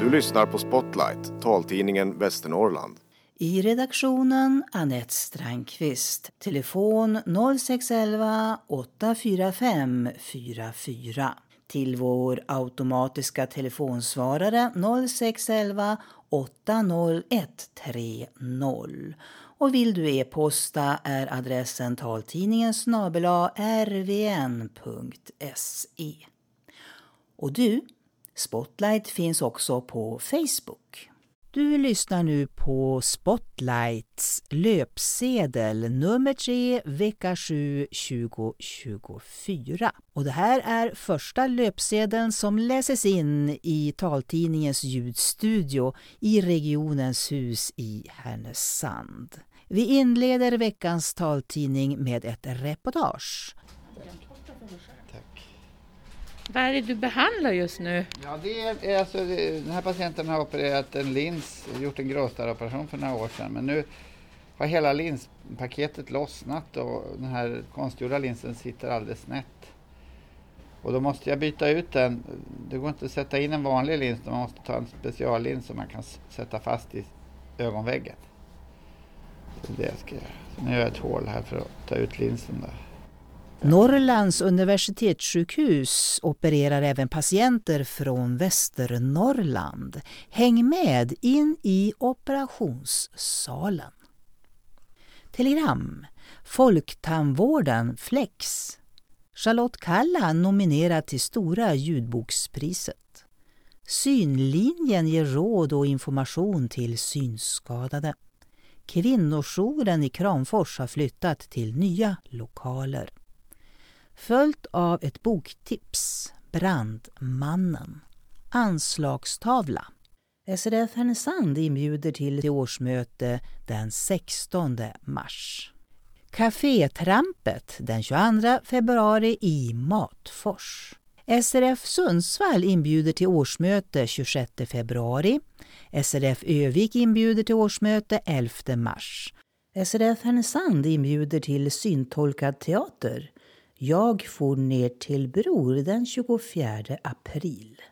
Du lyssnar på Spotlight, taltidningen Västernorrland. I redaktionen Anette Strandqvist. Telefon 0611 845 44. Till vår automatiska telefonsvarare 0611 801 30. Och vill du e-posta är adressen taltidningen@rvn.se. Och du, Spotlight finns också på Facebook. Du lyssnar nu på Spotlights löpsedel nummer 3 vecka 7 2024. Och det här är första löpsedeln som läses in i taltidningens ljudstudio i regionens hus i Härnösand. Vi inleder veckans taltidning med ett reportage. Vad är det du behandlar just nu? Ja, den här patienten har opererat en lins, gjort en gråstarroperation för några år sedan. Men nu har hela linspaketet lossnat och den här konstgjorda linsen sitter alldeles snett. Och då måste jag byta ut den. Det går inte att sätta in en vanlig lins, man måste ta en speciallins som man kan sätta fast i ögonväggen. Så det ska jag göra. Så nu gör jag ett hål här för att ta ut linsen där. Norrlands universitetssjukhus opererar även patienter från Västernorrland. Häng med in i operationssalen. Telegram. Folktandvården Flex. Charlotte Kalla nominerad till Stora ljudbokspriset. Synlinjen ger råd och information till synskadade. Kvinnojouren i Kramfors har flyttat till nya lokaler. Följt av ett boktips, Brandmannen. Anslagstavla. SRF Härnösand inbjuder till årsmöte den 16 mars. Cafétrampet den 22 februari i Matfors. SRF Sundsvall inbjuder till årsmöte 26 februari. SRF Övik inbjuder till årsmöte 11 mars. SRF Härnösand inbjuder till syntolkad teater. Jag får ner till Bror den 24 april.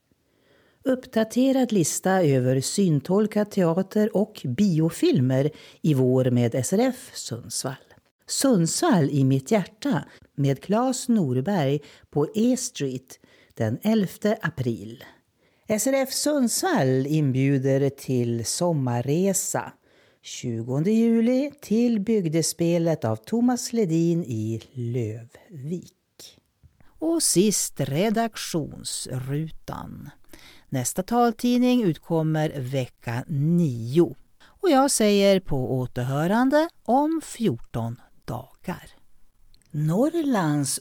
Uppdaterad lista över syntolkad teater och biofilmer i vår med SRF Sundsvall. Sundsvall i mitt hjärta med Claes Norberg på E-Street den 11 april. SRF Sundsvall inbjuder till sommarresa 20 juli till bygdespelet av Thomas Ledin i Lövvik. Och sist redaktionsrutan. Nästa taltidning utkommer vecka 9. Och jag säger på återhörande om 14 dagar. Norrlands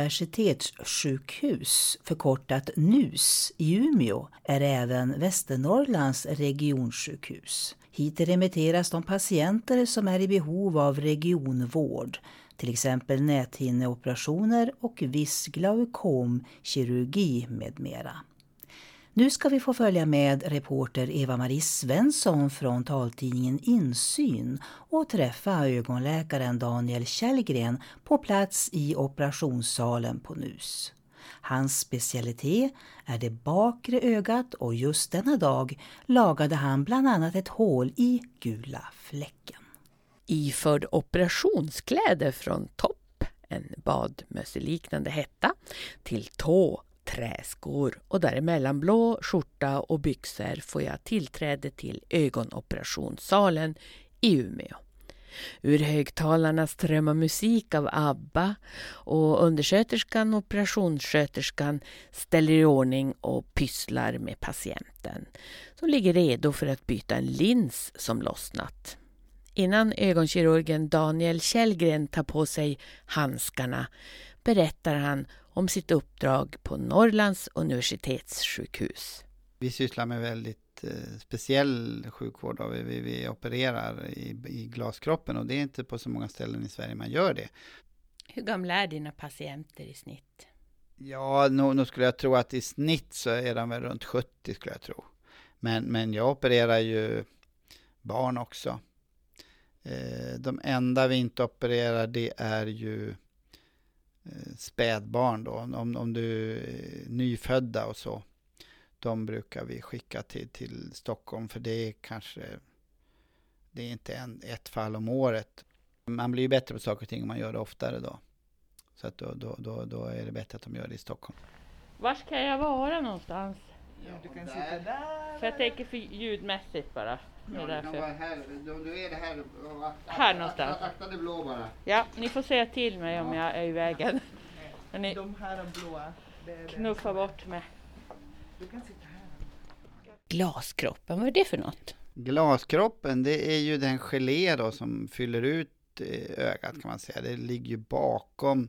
universitetssjukhus, förkortat NUS i Umeå, är även Västernorrlands regionsjukhus. Hit remitteras de patienter som är i behov av regionvård, till exempel näthinneoperationer och viss glaukomkirurgi med mera. Nu ska vi få följa med reporter Eva-Marie Svensson från taltidningen Insyn och träffa ögonläkaren Daniel Källgren på plats i operationssalen på NUS. Hans specialitet är det bakre ögat och just denna dag lagade han bland annat ett hål i gula fläcken. Iförd operationskläder från topp, en badmösseliknande hetta, till tå, träskor och däremellan blå skjorta och byxor får jag tillträde till ögonoperationssalen i Umeå. Ur högtalarna strömmar musik av ABBA och undersköterskan och operationssköterskan ställer i ordning och pysslar med patienten som ligger redo för att byta en lins som lossnat. Innan ögonkirurgen Daniel Källgren tar på sig handskarna berättar han om sitt uppdrag på Norrlands universitetssjukhus. Vi sysslar med väldigt speciell sjukvård och vi opererar i glaskroppen och det är inte på så många ställen i Sverige man gör det. Hur gamla är dina patienter i snitt? Ja, nu skulle jag tro att i snitt så är de väl runt 70 skulle jag tro. Men jag opererar ju barn också. De enda vi inte opererar det är ju spädbarn då. Om du är nyfödda och så. de brukar vi skicka till Stockholm, för det är inte ett fall om året. Man blir ju bättre på saker och ting om man gör det oftare då. Så att då är det bättre att de gör det i Stockholm. Var ska jag vara någonstans? Ja, du kan sitta där. För jag tänker för ljudmässigt bara. Ja, du kan vara här. Du är det här. Här någonstans. Akta det blå bara. Ja, ni får säga till mig om jag är i vägen. Men ni De här är blåa. knuffar bort mig. Du kan sitta här. Glaskroppen, vad är det för något? Glaskroppen, det är ju den gelé då som fyller ut ögat, kan man säga. Det ligger ju bakom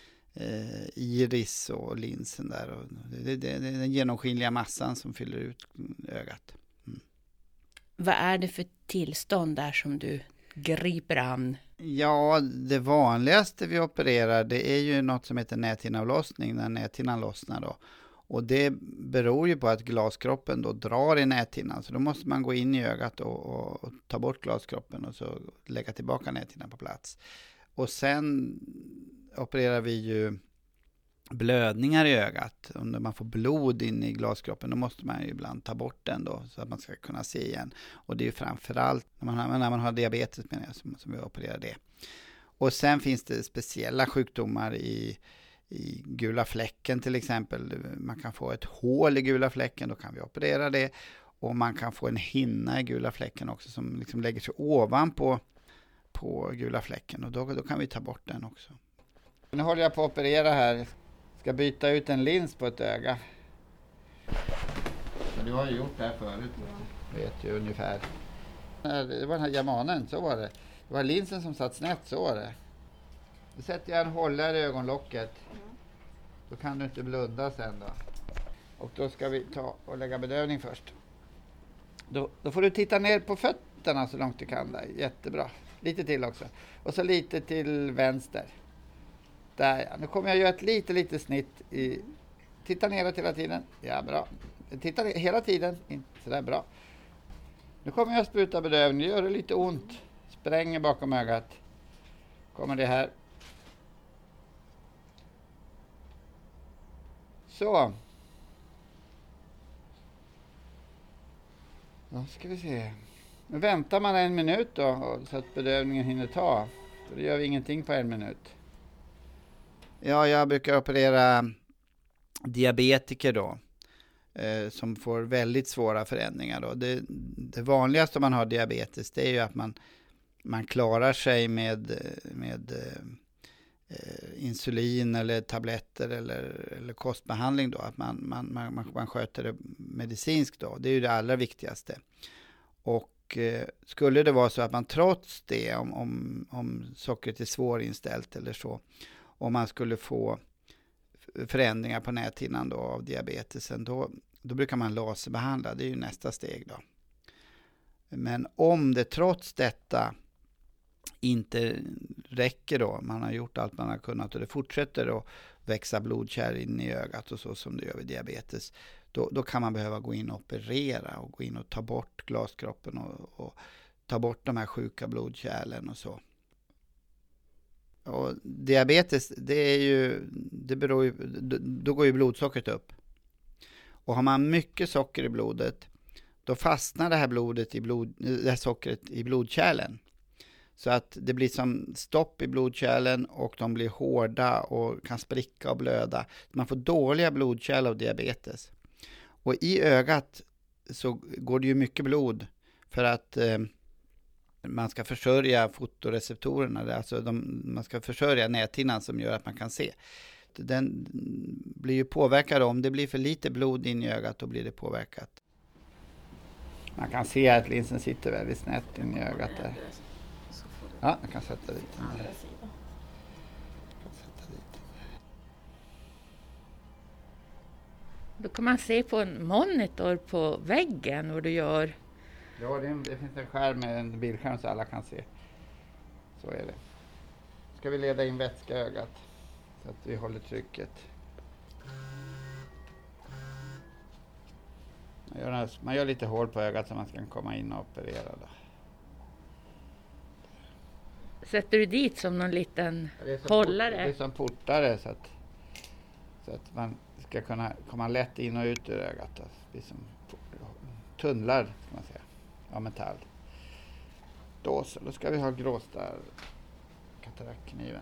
iris och linsen där. Och det är den genomskinliga massan som fyller ut ögat. Mm. Vad är det för tillstånd där som du griper an? Ja, det vanligaste vi opererar, det är ju något som heter näthinneavlossning, när näthinnan lossnar då. Och det beror ju på att glaskroppen då drar i näthinnan. Så då måste man gå in i ögat och ta bort glaskroppen och så lägga tillbaka näthinnan på plats. Och sen opererar vi ju blödningar i ögat. Om man får blod in i glaskroppen, då måste man ju ibland ta bort den då, så att man ska kunna se igen. Och det är ju framförallt när man har diabetes, menar jag, som vi opererar det. Och sen finns det speciella sjukdomar i gula fläcken till exempel. Man kan få ett hål i gula fläcken, då kan vi operera det. Och man kan få en hinna i gula fläcken också som liksom lägger sig ovanpå gula fläcken. Och då kan vi ta bort den också. Nu håller jag på att operera här. Ska byta ut en lins på ett öga. Du har ju gjort det här förut. Ja. Vet ju ungefär. Det var den här Germanen, så var det. Det var linsen som satt snett, så var det. Då sätter jag en hållare i ögonlocket. Då kan du inte blunda sen då. Och då ska vi ta och lägga bedövning först. Då får du titta ner på fötterna så långt du kan där. Jättebra. Lite till också. Och så lite till vänster. Där ja. Nu kommer jag göra ett lite snitt i... Titta neråt hela tiden. Ja, bra. Titta hela tiden. Sådär, bra. Nu kommer jag spruta bedövning. Nu gör det lite ont. Spränger bakom ögat. Kommer det här. Så. Då ska vi se. Nu väntar man 1 minut då, så att bedövningen hinner ta. För det gör vi ingenting på 1 minut. Ja, jag brukar operera diabetiker då. Som får väldigt svåra förändringar då. Det vanligaste om man har diabetes, det är ju att man klarar sig med insulin eller tabletter eller kostbehandling då, att man sköter det medicinskt då. Det är ju det allra viktigaste. Och skulle det vara så att man trots det, om sockret är svårinställt eller så, om man skulle få förändringar på näthinnan då av diabetesen, då brukar man laserbehandla. Det är ju nästa steg då. Men om det trots detta inte räcker då, man har gjort allt man har kunnat och det fortsätter att växa blodkärl in i ögat och så som det gör vid diabetes, då kan man behöva gå in och operera och gå in och ta bort glaskroppen och ta bort de här sjuka blodkärlen och så. Och diabetes, då går ju blodsockret upp. Och har man mycket socker i blodet, då fastnar det här sockret i blodkärlen. Så att det blir som stopp i blodkärlen och de blir hårda och kan spricka och blöda. Man får dåliga blodkärl av diabetes. Och i ögat så går det ju mycket blod för att man ska försörja fotoreceptorerna. Alltså man ska försörja näthinnan som gör att man kan se. Den blir ju påverkad om det blir för lite blod in i ögat, då blir det påverkat. Man kan se att linsen sitter väldigt snett in i ögat där. Ja, jag kan sätta dit den där. Då kan man se på en monitor på väggen vad du gör. Ja, det finns en skärm med en bildskärm så alla kan se. Så är det. Ska vi leda in vätska i ögat så att vi håller trycket. Man gör lite hål på ögat så man ska komma in och operera då. Sätter du dit som någon liten hållare? Det är som portare Så att man ska kunna komma lätt in och ut ur ögat. Liksom tunnlar, ska man säga, av metall. Då ska vi ha gråstarr kataraktkniven.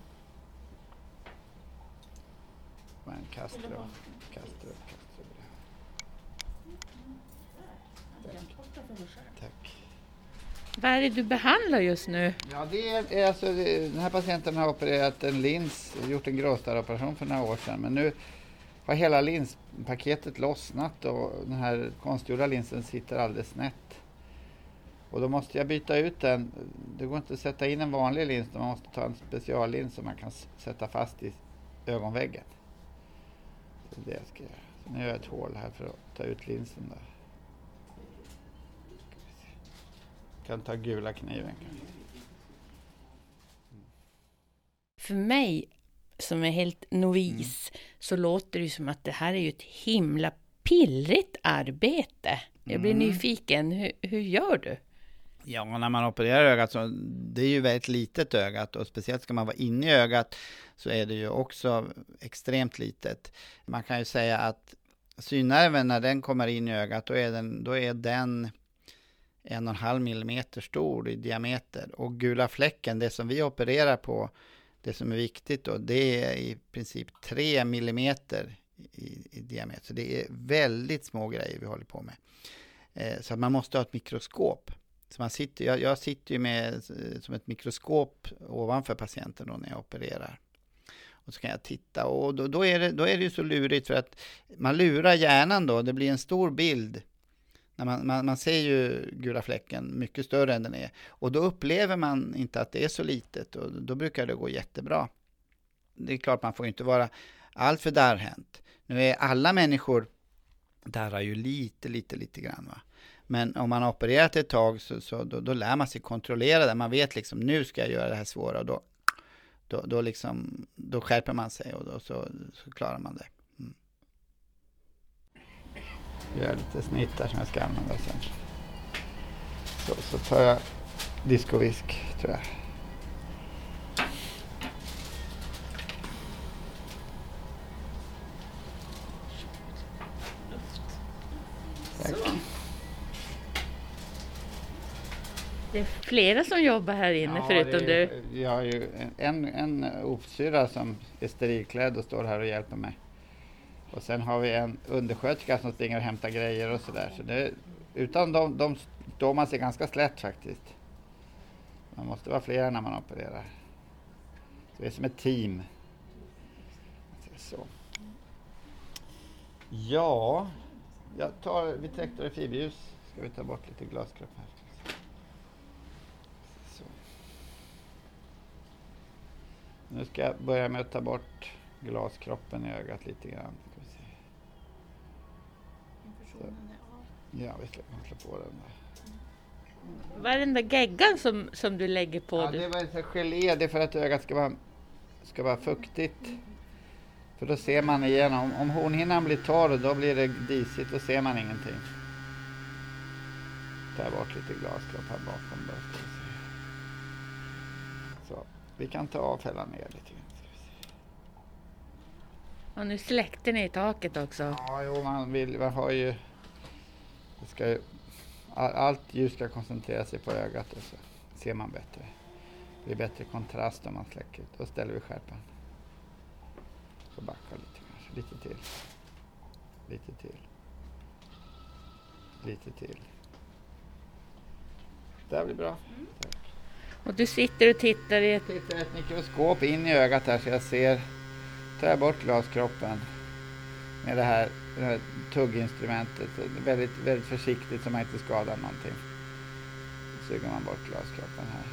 En Castro. Tack. Vad är det du behandlar just nu? Ja, den här patienten har opererat en lins, gjort en gråstarroperation för några år sedan. Men nu har hela linspaketet lossnat och den här konstgjorda linsen sitter alldeles snett. Och då måste jag byta ut den. Det går inte att sätta in en vanlig lins, man måste ta en speciallins som man kan sätta fast i ögonväggen. Så det jag ska göra. Så nu gör jag ett hål här för att ta ut linsen där. Jag kan ta gula kniven. För mig som är helt novis så låter det som att det här är ju ett himla pillrigt arbete. Jag blir nyfiken. Hur gör du? Ja, när man opererar ögat så det är ju väldigt litet ögat och speciellt ska man vara inne i ögat så är det ju också extremt litet. Man kan ju säga att synnerven när den kommer in i ögat då är den 1,5 millimeter stor i diameter och gula fläcken, det som vi opererar på, det som är viktigt då, det är i princip 3 millimeter i diameter. Så det är väldigt små grejer vi håller på med. Så att man måste ha ett mikroskop. Så jag sitter ju med som ett mikroskop ovanför patienten då när jag opererar. Och så kan jag titta och då är det ju så lurigt för att man lurar hjärnan då. Det blir en stor bild. När man ser ju gula fläcken mycket större än den är. Och då upplever man inte att det är så litet och då brukar det gå jättebra. Det är klart man får inte vara allt för darrhänt. Nu är alla människor darrar ju lite grann va. Men om man har opererat ett tag då lär man sig kontrollera det. Man vet liksom nu ska jag göra det här svåra och då skärper man sig och så klarar man det. Jag gör lite snitt där som jag ska använda sen. Så tar jag diskovisk tror jag. Tack. Det är flera som jobbar här inne förutom du. Jag har ju en ofsyra som är sterilklädd och står här och hjälper mig. Och sen har vi en undersköterska som springer och hämtar grejer och sådär. Så utan de står man sig ganska slätt faktiskt. Man måste vara flera när man opererar. Så det är som ett team. Så. Ja, jag tar vitrektor och fiberljus. Ska vi ta bort lite glaskropp här. Så. Nu ska jag börja med att ta bort glaskroppen i ögat lite grann. Ska vi se. Så. Ja, vi slår på den där. Vad är den där geggan som du lägger på? Ja, det var en gelé. Det är för att ögat ska vara fuktigt. För då ser man igenom. Om hornhinnan blir torr då blir det disigt. Då ser man ingenting. Ta bort lite glaskropp här bakom. Då ska vi se. Så, vi kan ta av fälla ner lite grann. Och nu släckte ni i taket också. Ja, jo, man har ju... Allt ljus ska koncentrera sig på ögat och så ser man bättre. Det blir bättre kontrast om man släcker. Då ställer vi skärpan. Så backa lite kanske. Lite till. Det blir bra. Tack. Och du sitter och tittar i ett mikroskop in i ögat här så jag ser. Tar jag bort glaskroppen med det här tugginstrumentet. Väldigt, väldigt försiktigt så man inte skadar någonting. Så suger man bort glaskroppen här.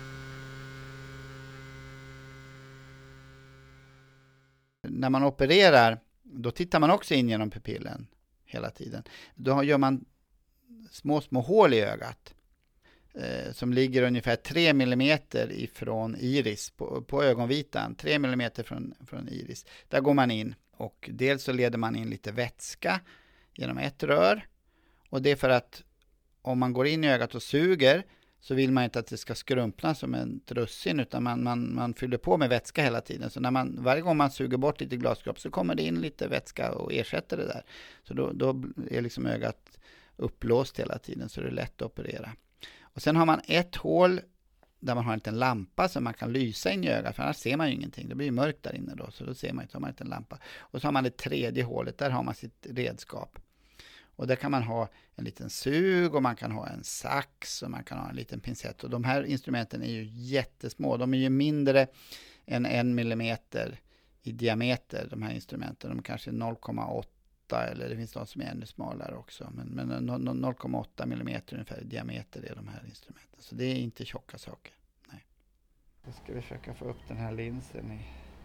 När man opererar då tittar man också in genom pupillen hela tiden. Då gör man små hål i ögat som ligger ungefär 3 millimeter ifrån iris på ögonvitan. 3 millimeter från iris. Där går man in och dels så leder man in lite vätska genom ett rör. Och det är för att om man går in i ögat och suger så vill man inte att det ska skrumpna som en russin, utan man fyller på med vätska hela tiden. Så varje gång man suger bort lite glaskropp så kommer det in lite vätska och ersätter det där. Så då är liksom ögat upplåst hela tiden, så det är lätt att operera. Och sen har man ett hål där man har en liten lampa så man kan lysa in i ögat, för annars ser man ju ingenting. Det blir ju mörkt där inne då, så då ser man inte, har man inte en lampa. Och så har man det tredje hålet, där har man sitt redskap. Och där kan man ha en liten sug och man kan ha en sax och man kan ha en liten pincett. Och de här instrumenten är ju jättesmå. De är ju mindre än 1 millimeter i diameter, de här instrumenten. De är kanske 0,8 eller det finns något som är ännu smalare också. Men 0,8 millimeter ungefär i diameter är de här instrumenten. Så det är inte tjocka saker. Nej. Då ska vi försöka få upp den här linsen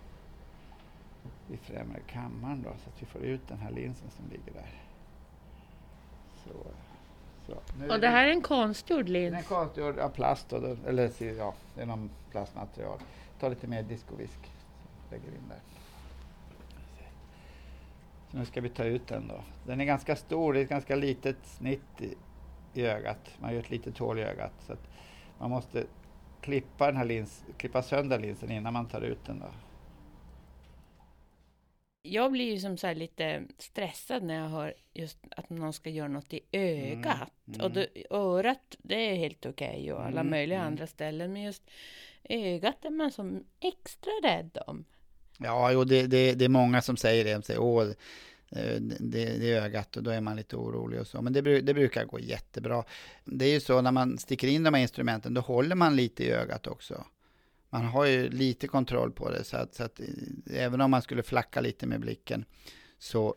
i främre kammaren då, så att vi får ut den här linsen som ligger där. Så. Och det här är en konstgjord lins? Det är en konstgjord av plast, eller ja, det är någon plastmaterial. Ta lite mer diskovisk, lägger in där. Så nu ska vi ta ut den då. Den är ganska stor, det är ett ganska litet snitt i ögat. Man gör ett litet hål i ögat, så att man måste klippa sönder linsen innan man tar ut den då. Jag blir ju som så här lite stressad när jag hör just att någon ska göra något i ögat. Och örat, det är helt okej och alla möjliga andra ställen. Men just ögat är man som extra rädd om. Ja, jo, det är många som säger det. De säger, det är ögat, och då är man lite orolig och så. Men det brukar gå jättebra. Det är ju så, när man sticker in de här instrumenten, då håller man lite i ögat också. Man har ju lite kontroll på det, så att även om man skulle flacka lite med blicken så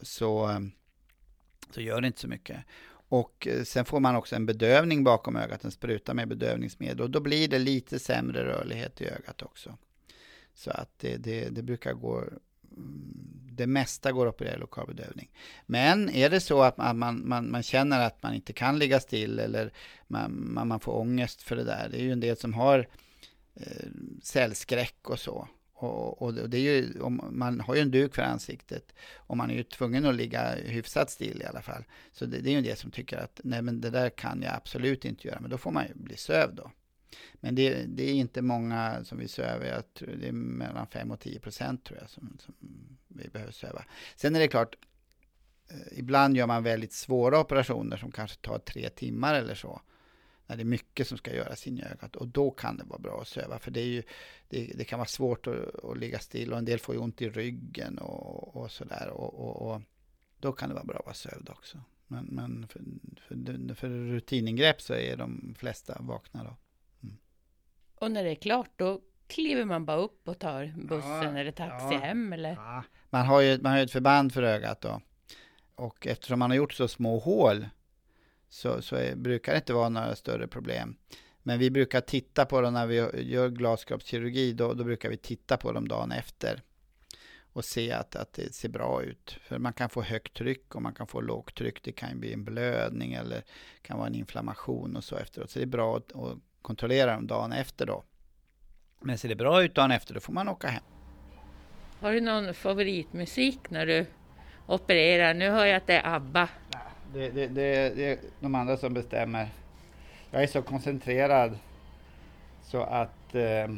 gör det inte så mycket. Och sen får man också en bedövning bakom ögat, en spruta med bedövningsmedel, och då blir det lite sämre rörlighet i ögat också. Så att det brukar gå, det mesta går att operera lokalbedövning. Men är det så att man känner att man inte kan ligga still, eller man får ångest för det där, det är ju en del som har cellskräck och så. Och det är ju, man har ju en duk för ansiktet och man är ju tvungen att ligga hyfsat still i alla fall. Så det är ju det som tycker att nej, men det där kan jag absolut inte göra, men då får man ju bli sövd då. Men det är inte många som vill söva. Jag tror det är mellan 5-10% tror jag som vi behöver söva. Sen är det klart, ibland gör man väldigt svåra operationer som kanske tar 3 timmar eller så. När det är mycket som ska göras in i ögat, och då kan det vara bra att söva, för det kan vara svårt att ligga still, och en del får ju ont i ryggen och sådär, och då kan det vara bra att vara sövd också. Men för rutiningrepp så är de flesta vakna då. Och när det är klart, då kliver man bara upp och tar bussen eller taxi hem eller? Ja. Man har ju ett förband för ögat då, och eftersom man har gjort så små hål så brukar det inte vara några större problem. Men vi brukar titta på dem när vi gör glaskroppskirurgi. Då brukar vi titta på dem dagen efter och se att det ser bra ut. För man kan få högt tryck och man kan få lågt tryck. Det kan bli en blödning eller kan vara en inflammation och så efteråt. Så det är bra att kontrollera dem dagen efter då. Men ser det bra ut dagen efter, då får man åka hem. Har du någon favoritmusik när du opererar? Nu hör jag att det är ABBA. Det är de andra som bestämmer. Jag är så koncentrerad så att det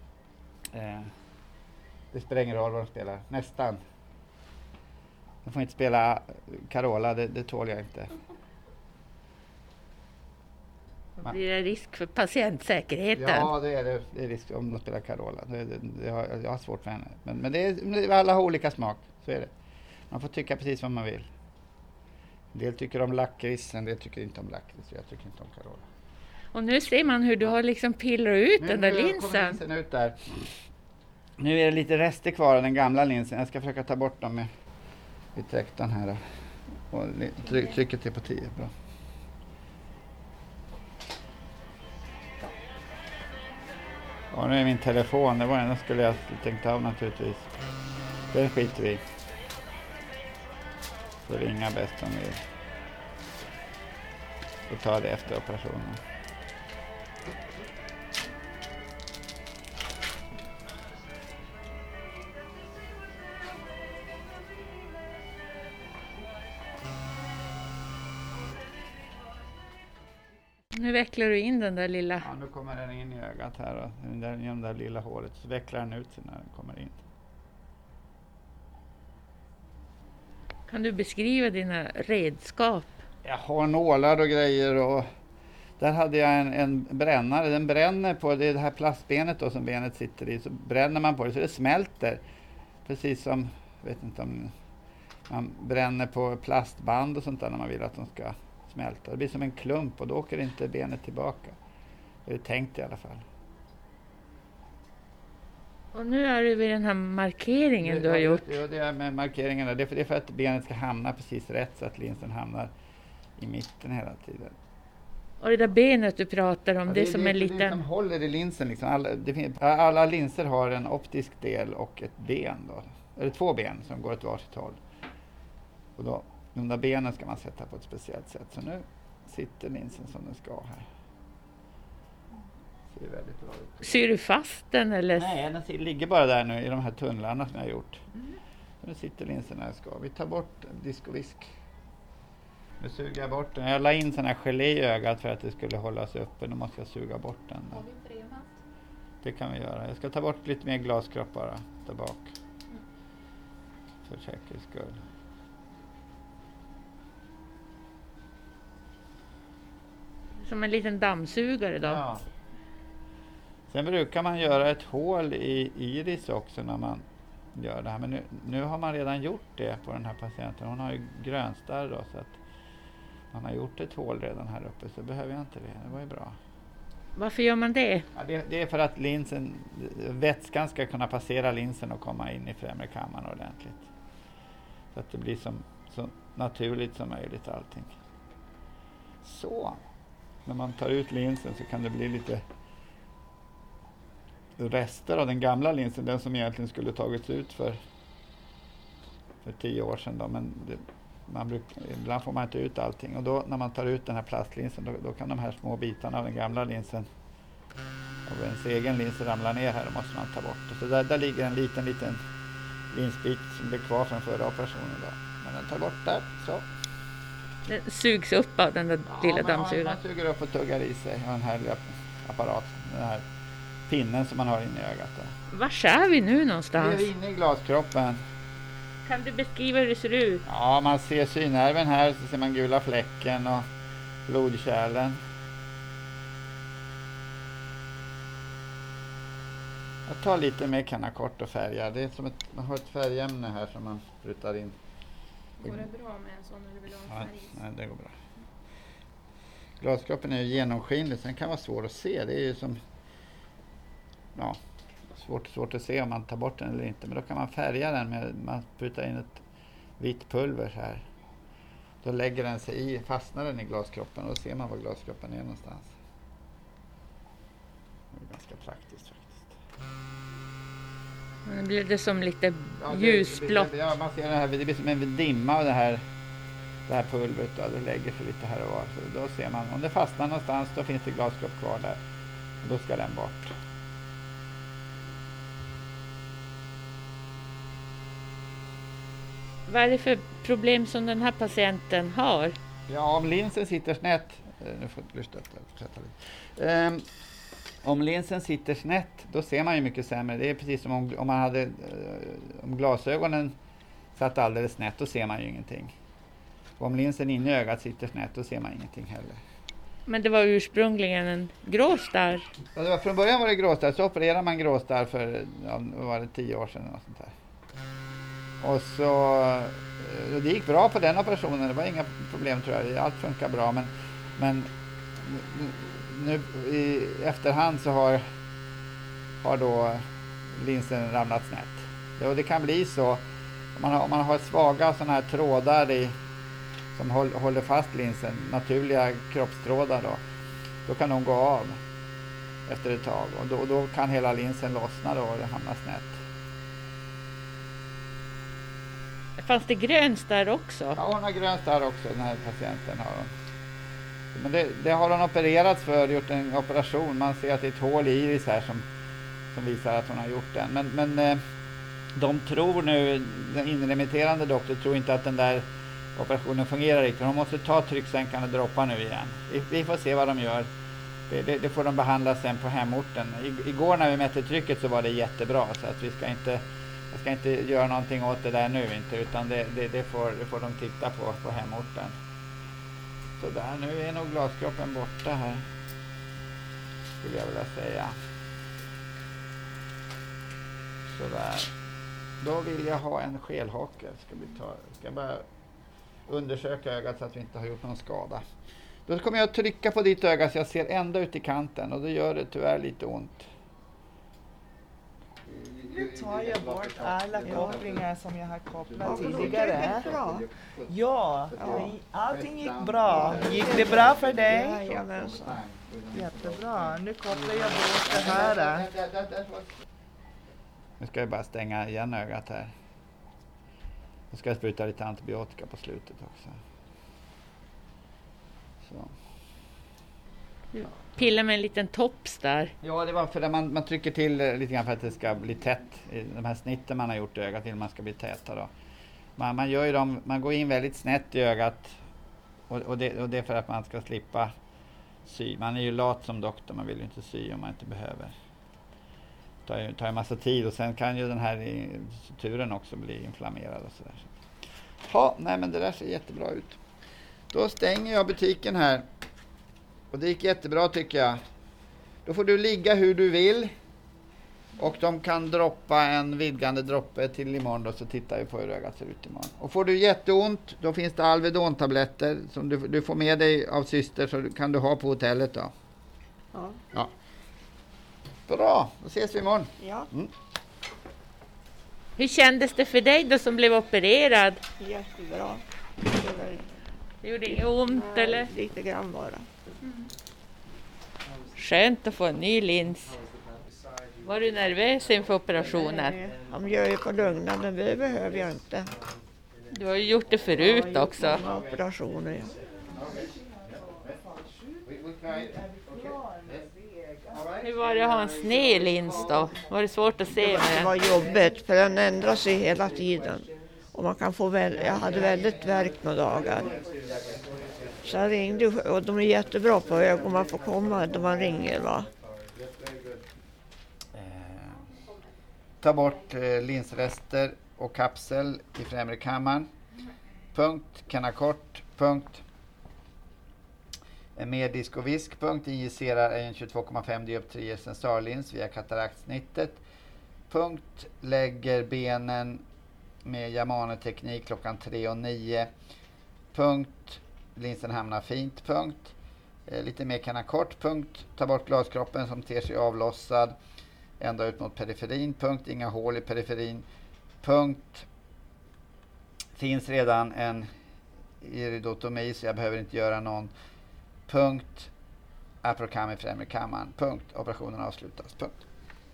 spelar ingen roll vad de spelar. Nästan. De får inte spela Carola, det tål jag inte. Blir det risk för patientsäkerheten? Ja, det är risk om de spelar Carola. Jag har svårt för henne. Men alla har olika smak, så är det. Man får tycka precis vad man vill. En del tycker om lakrits, en del tycker inte om lakrits. Jag tycker inte om Carola. Och nu ser man hur du har liksom pillrat ut den där linsen. Nu kommer linsen ut där. Nu är det lite rester kvar av den gamla linsen. Jag ska försöka ta bort dem med traktorn här då. Och trycket är på 10. Bra. Ja, nu är min telefon. Det var den skulle jag tänkt av naturligtvis. Den skiter vi. Så ringa bäst om vi får ta det efter operationen. Nu vecklar du in den där lilla... Ja, nu kommer den in i ögat här och genom det där lilla hålet så vecklar den ut sig när den kommer in. Kan du beskriva dina redskap? Jag har nålar och grejer och där hade jag en brännare. Den bränner på det här plastbenet då som benet sitter i, så bränner man på det så det smälter. Precis som, jag vet inte om man bränner på plastband och sånt där när man vill att de ska smälta. Det blir som en klump och då åker inte benet tillbaka. Det är tänkt i alla fall. Och nu är du vid den här markeringen du har gjort. Ja, det är med markeringen där. Det är för att benet ska hamna precis rätt så att linsen hamnar i mitten hela tiden. Och det där benet du pratar om, Ja, det är som en Det liten... som håller i linsen. Liksom. Alla linser har en optisk del och ett ben. Då. Eller 2 ben som går åt varsitt håll. Och då, de där benen ska man sätta på ett speciellt sätt. Så nu sitter linsen som den ska här. Ser väldigt bra ut. Syr du fast den eller? Nej, den ligger bara där nu i de här tunnlarna som jag har gjort. Så nu sitter linsen där jag ska. Vi tar bort disk och visk. Nu suger jag bort den. Jag la in sån här gelé i ögat för att det skulle hållas uppe. Nu måste jag suga bort den. Det kan vi göra. Jag ska ta bort lite mer glaskropp bara där bak. För säkerhets skull. Som en liten dammsugare då? Ja. Sen brukar man göra ett hål i iris också när man gör det här. Men nu har man redan gjort det på den här patienten. Hon har ju grönstarr då, så att man har gjort ett hål redan här uppe, så behöver jag inte det. Det var ju bra. Varför gör man det? Ja, det är för att vätskan ska kunna passera linsen och komma in i främre kammaren ordentligt. Så att det blir så naturligt som möjligt allting. Så. När man tar ut linsen så kan det bli lite rester av den gamla linsen, den som egentligen skulle tagits ut för 10 år sedan. Då. Men ibland får man inte ut allting. Och då när man tar ut den här plastlinsen då kan de här små bitarna av den gamla linsen av ens egen lins ramla ner här. Då måste man ta bort det. Så där ligger en liten linsbit som blir kvar från förra operationen. Då. Men den tar bort där. Så. Den sugs upp av den där lilla dammsugaren. Man suger upp och tuggar i sig. Och den här lilla apparat, den här pinnen som man har inne i ögat. Då. Var är vi nu någonstans? Vi är inne i glaskroppen. Kan du beskriva hur det ser ut? Ja, man ser synnerven här, så ser man gula fläcken och blodkärlen. Jag tar lite mer kanakort och färgar. Det är som man har ett färgämne här som man sprutar in. Går det bra med en sån eller vill du ha en färg? Nej, det går bra. Glaskroppen är ju genomskinlig, så den kan vara svår att se. Det är ju som svårt att se om man tar bort den eller inte. Men då kan man färga den med, man sprutar in ett vitt pulver här. Då lägger den sig fastnar den i glaskroppen och då ser man var glaskroppen är någonstans. Det är ganska praktiskt faktiskt. Nu blir det som lite ljusblått. Ja, man ser det blir som en dimma av det här pulvret. Då. Det lägger sig lite här och var. Så då ser man, om det fastnar någonstans då finns det glaskropp kvar där. Och då ska den bort. Vad är det för problem som den här patienten har? Ja, om linsen sitter snett. Nu får jag lyssna lite. Om linsen sitter snett, då ser man ju mycket sämre. Det är precis som om man hade om glasögonen satt alldeles snett, då ser man ju ingenting. Och om linsen inne i ögat sitter snett, då ser man ingenting heller. Men det var ursprungligen en gråstarr. Ja, från början var det gråstarr, så opererade man gråstarr för var det 10 år sedan och sånt där. Och så det gick bra på den operationen, det var inga problem tror jag, allt funkar bra, men nu i efterhand så har då linsen ramlat snett. Och det kan bli så om man har svaga sådana här trådar som håller fast linsen, naturliga kroppstrådar då kan de gå av efter ett tag och då kan hela linsen lossna då och det hamnar snett. Fanns det gröns där också? Ja, hon har gröns där också, den här patienten har hon. Men det har hon opererats för, gjort en operation. Man ser att det är ett hål i iris här som visar att hon har gjort den. Men de tror nu, den inremitterande doktor tror inte att den där operationen fungerar riktigt. De måste ta trycksänkande droppar nu igen. Vi får se vad de gör. Det får de behandla sen på hemorten. Igår när vi mätte trycket så var det jättebra, så att jag ska inte göra någonting åt det där nu inte, utan det får de titta på hemorten. Så där, nu är nog glaskroppen borta här, skulle jag vilja säga. Så där. Då vill jag ha en skelhake. Ska bara undersöka ögat så att vi inte har gjort någon skada. Då kommer jag trycka på ditt öga så jag ser ända ut i kanten, och då gör det tyvärr lite ont. Nu tar jag bort alla kopplingar som jag har kopplat tidigare. Ja, allting gick bra. Gick det bra för dig? Jajamensan. Jättebra. Nu kopplar jag bort det här. Nu ska jag bara stänga igen ögat här. Då ska jag spruta lite antibiotika på slutet också. Så. Pilla med en liten tops där. Ja, det var för att man trycker till lite grann för att det ska bli tätt. De här snitten man har gjort i ögat till man ska bli täta då. Man gör ju man går in väldigt snett i ögat. Och det är för att man ska slippa sy. Man är ju lat som doktor, man vill ju inte sy om man inte behöver. Det tar ju massa tid, och sen kan ju den här suturen också bli inflammerad och sådär. Ja, nej men det där ser jättebra ut. Då stänger jag butiken här. Och det gick jättebra tycker jag. Då får du ligga hur du vill. Och de kan droppa en vidgande droppe till imorgon då, så tittar vi på hur ögat ser ut imorgon. Och får du jätteont, då finns det Alvedon-tabletter som du får med dig av syster, så kan du ha på hotellet då. Ja. Bra, då ses vi imorgon. Ja. Hur kändes det för dig då som blev opererad? Jättebra. Det gjorde inget ont eller? Lite grann bara. Skönt att få en ny lins. Var du nervös inför operationen? De gör ju på lugnande, det behöver jag inte. Du har ju gjort det förut också. Många operationer, ja. Hur var det att ha en sned lins då? Var det svårt att se Det med? var jobbigt, för den ändrar sig hela tiden. Och man kan få jag hade väldigt värk några dagar. Så jag ringde, och de är jättebra på ögon, man får komma då man ringer, va. Ta bort linsrester och kapsel i främre kammaren. Punkt, kanakort, punkt. Med disk och visk, punkt. Injicerar en 22,5 dioptrier sensorlins via kataraktsnittet. Punkt. Lägger benen med Yamane-teknik klockan 3:09. Punkt. Linsen hamnar fint, punkt. Lite mer kanakort, punkt. Ta bort glaskroppen som ter sig avlossad. Ända ut mot periferin, punkt. Inga hål i periferin, punkt. Finns redan en iridotomi, så jag behöver inte göra någon. Punkt. Aprokam i främre kammaren, punkt. Operationen avslutas, punkt.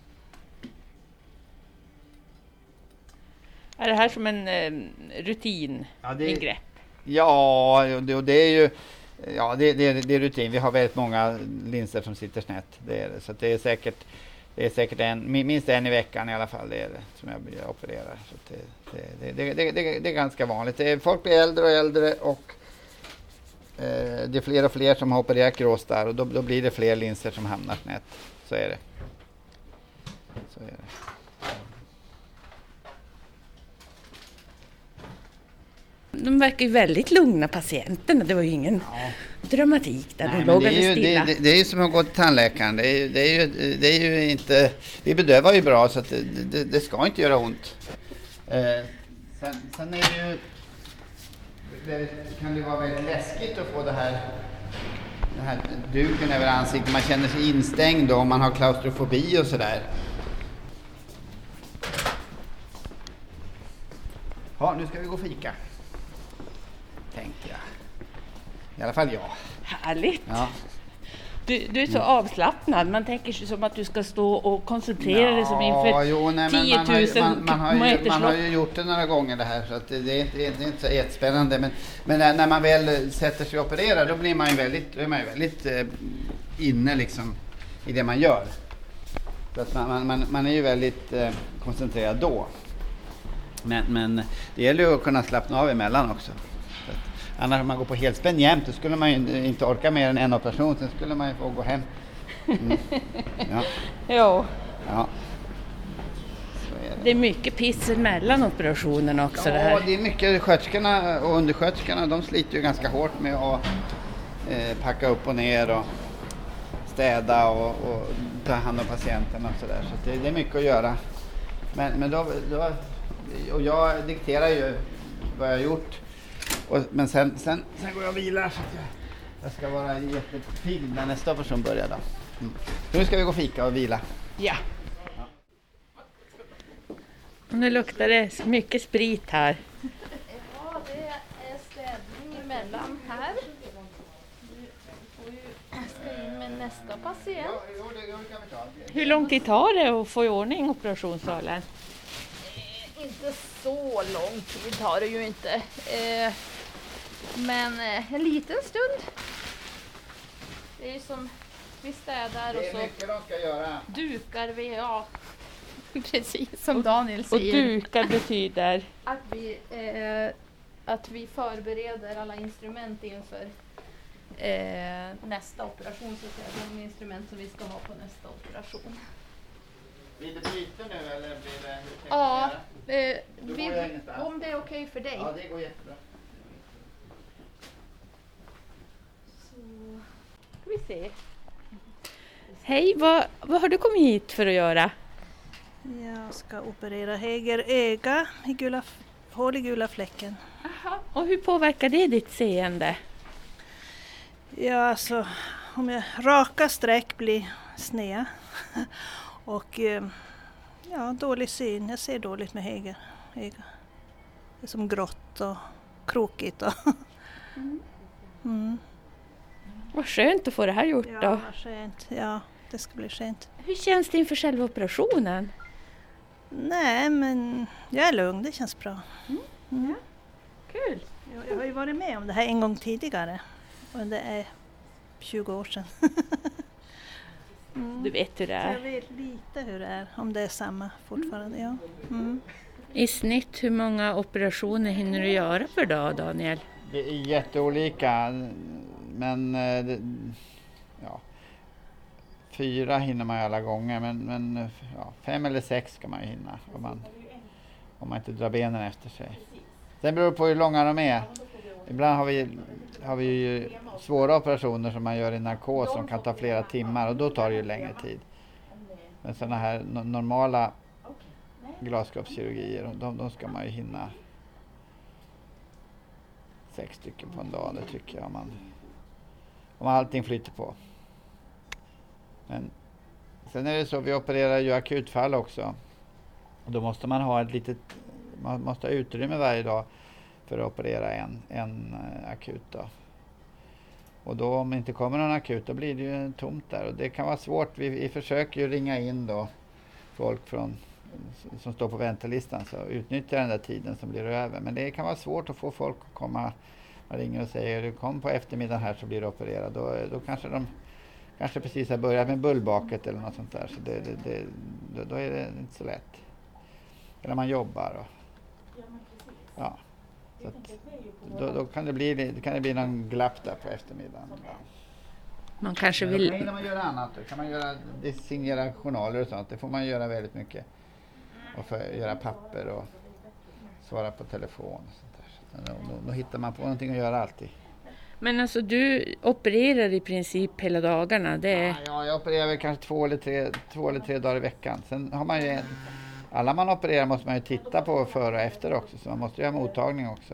Är det här som en rutiningrepp? Ja, det är ju det är rutin. Vi har väldigt många linser som sitter snett. Det är det. Så det är säkert minst en i veckan i alla fall, det är det som jag opererar. Så det är ganska vanligt. Folk blir äldre och äldre, och det är fler och fler som har opererat gråstarr, och då blir det fler linser som hamnar snett. Så är det. De verkar ju väldigt lugna, patienterna. Det var ju ingen dramatik där. De låg väldigt stilla. Det är ju som att gå till tandläkaren. Det är ju inte... Vi bedövar ju bra, så att det ska inte göra ont. Sen är det ju... kan det vara väldigt läskigt att få den här duken över ansiktet. Man känner sig instängd då, om man har klaustrofobi och sådär. Ja, nu ska vi gå och fika. Tänkte jag. I alla fall jag. Härligt. Ja. Du är så avslappnad. Man tänker sig som att du ska stå och koncentrera dig som inför 10 000 man har ju gjort det några gånger det här, så att det är inte så jättespännande. Men när man väl sätter sig och opererar, då blir man ju väldigt inne liksom i det man gör. Så att man är ju väldigt koncentrerad då. Men det gäller ju att kunna slappna av emellan också. Så Annars om man går på helspänn jämt, då skulle man ju inte orka mer än en operation. Sen skulle man ju få gå hem. Ja. Jo. Ja. Det är mycket piss mellan operationerna också. Ja, det här. Det är mycket. Sköterskorna och undersköterskorna, de sliter ju ganska hårt med att packa upp och ner och städa och ta hand om patienterna och sådär. Så det är mycket att göra. Men då, och jag dikterar ju vad jag har gjort. Men sen går jag och vilar så att jag ska vara jättepigg när nästa operation börjar då. Nu ska vi gå och fika och vila. Ja. Och nu luktar det mycket sprit här. Ja, det är städning emellan här. Du ska in med nästa patient. Hur lång tid tar det att få i ordning operationssalen? Inte så lång tid tar det ju inte. Men en liten stund. Det är ju som vi städar och så mycket de ska göra. dukar vi, ja. Precis som Daniel säger. Och dukar betyder? Att vi förbereder alla instrument inför nästa operation, så att säga. De instrument som vi ska ha på nästa operation. Blir det byte nu eller blir det... Ja, ingenstans. om det är okej för dig. Ja, det går jättebra. Så. Ska vi se. Hej, vad har du kommit hit för att göra? Jag ska operera höger öga i hål i gula fläcken. Aha. Och hur påverkar det ditt seende? Ja, alltså om jag raka streck blir sneda och ja, dålig syn. Jag ser dåligt med höger öga. Det är som grått och krokigt. Och Vad skönt att få det här gjort då. Ja, vad skönt. Ja, det ska bli skönt. Hur känns det inför själva operationen? Nej, men jag är lugn. Det känns bra. Ja. Kul. Jag har ju varit med om det här en gång tidigare. Och det är 20 år sedan. Du vet hur det Så jag är. vet lite hur det är. Om det är samma fortfarande, ja. I snitt, hur många operationer hinner du göra per dag, Daniel? Det är jätteolika, men ja, 4 hinner man ju alla gånger, men ja, 5 eller 6 ska man ju hinna om man inte drar benen efter sig. Sen beror det på hur långa de är. Ibland har vi ju svåra operationer som man gör i narkos som kan ta flera timmar, och då tar det ju längre tid. Men sådana här normala glaskroppskirurgier, de ska man ju hinna 6 stycken på en dag, det tycker jag, om allting flyter på. Men sen är det så, vi opererar ju akutfall också. Och då måste man ha man måste ha utrymme varje dag för att operera en akut då. Och då om det inte kommer någon akut, då blir det ju tomt där. Och det kan vara svårt, vi försöker ju ringa in då folk som står på väntelistan, så utnyttja den där tiden som blir över. Men det kan vara svårt att få folk att komma. Man ringer och säger, du kom på eftermiddagen här så blir du opererad. Då kanske precis har börjat med bullbaket eller något sånt där. Så då är det inte så lätt. Eller man jobbar. Ja. Så att, då kan det bli någon glapp där på eftermiddagen. Ja. Man kanske Men då vill... kan man göra annat. Då kan man signera journaler och sånt. Det får man göra väldigt mycket. Och göra papper och svara på telefon. Och sånt där. Så då hittar man på någonting att göra alltid. Men alltså du opererar i princip hela dagarna? Ja, jag opererar väl kanske 2 eller 3 dagar i veckan. Sen har man ju alla man opererar måste man ju titta på före och efter också. Så man måste ju ha mottagning också.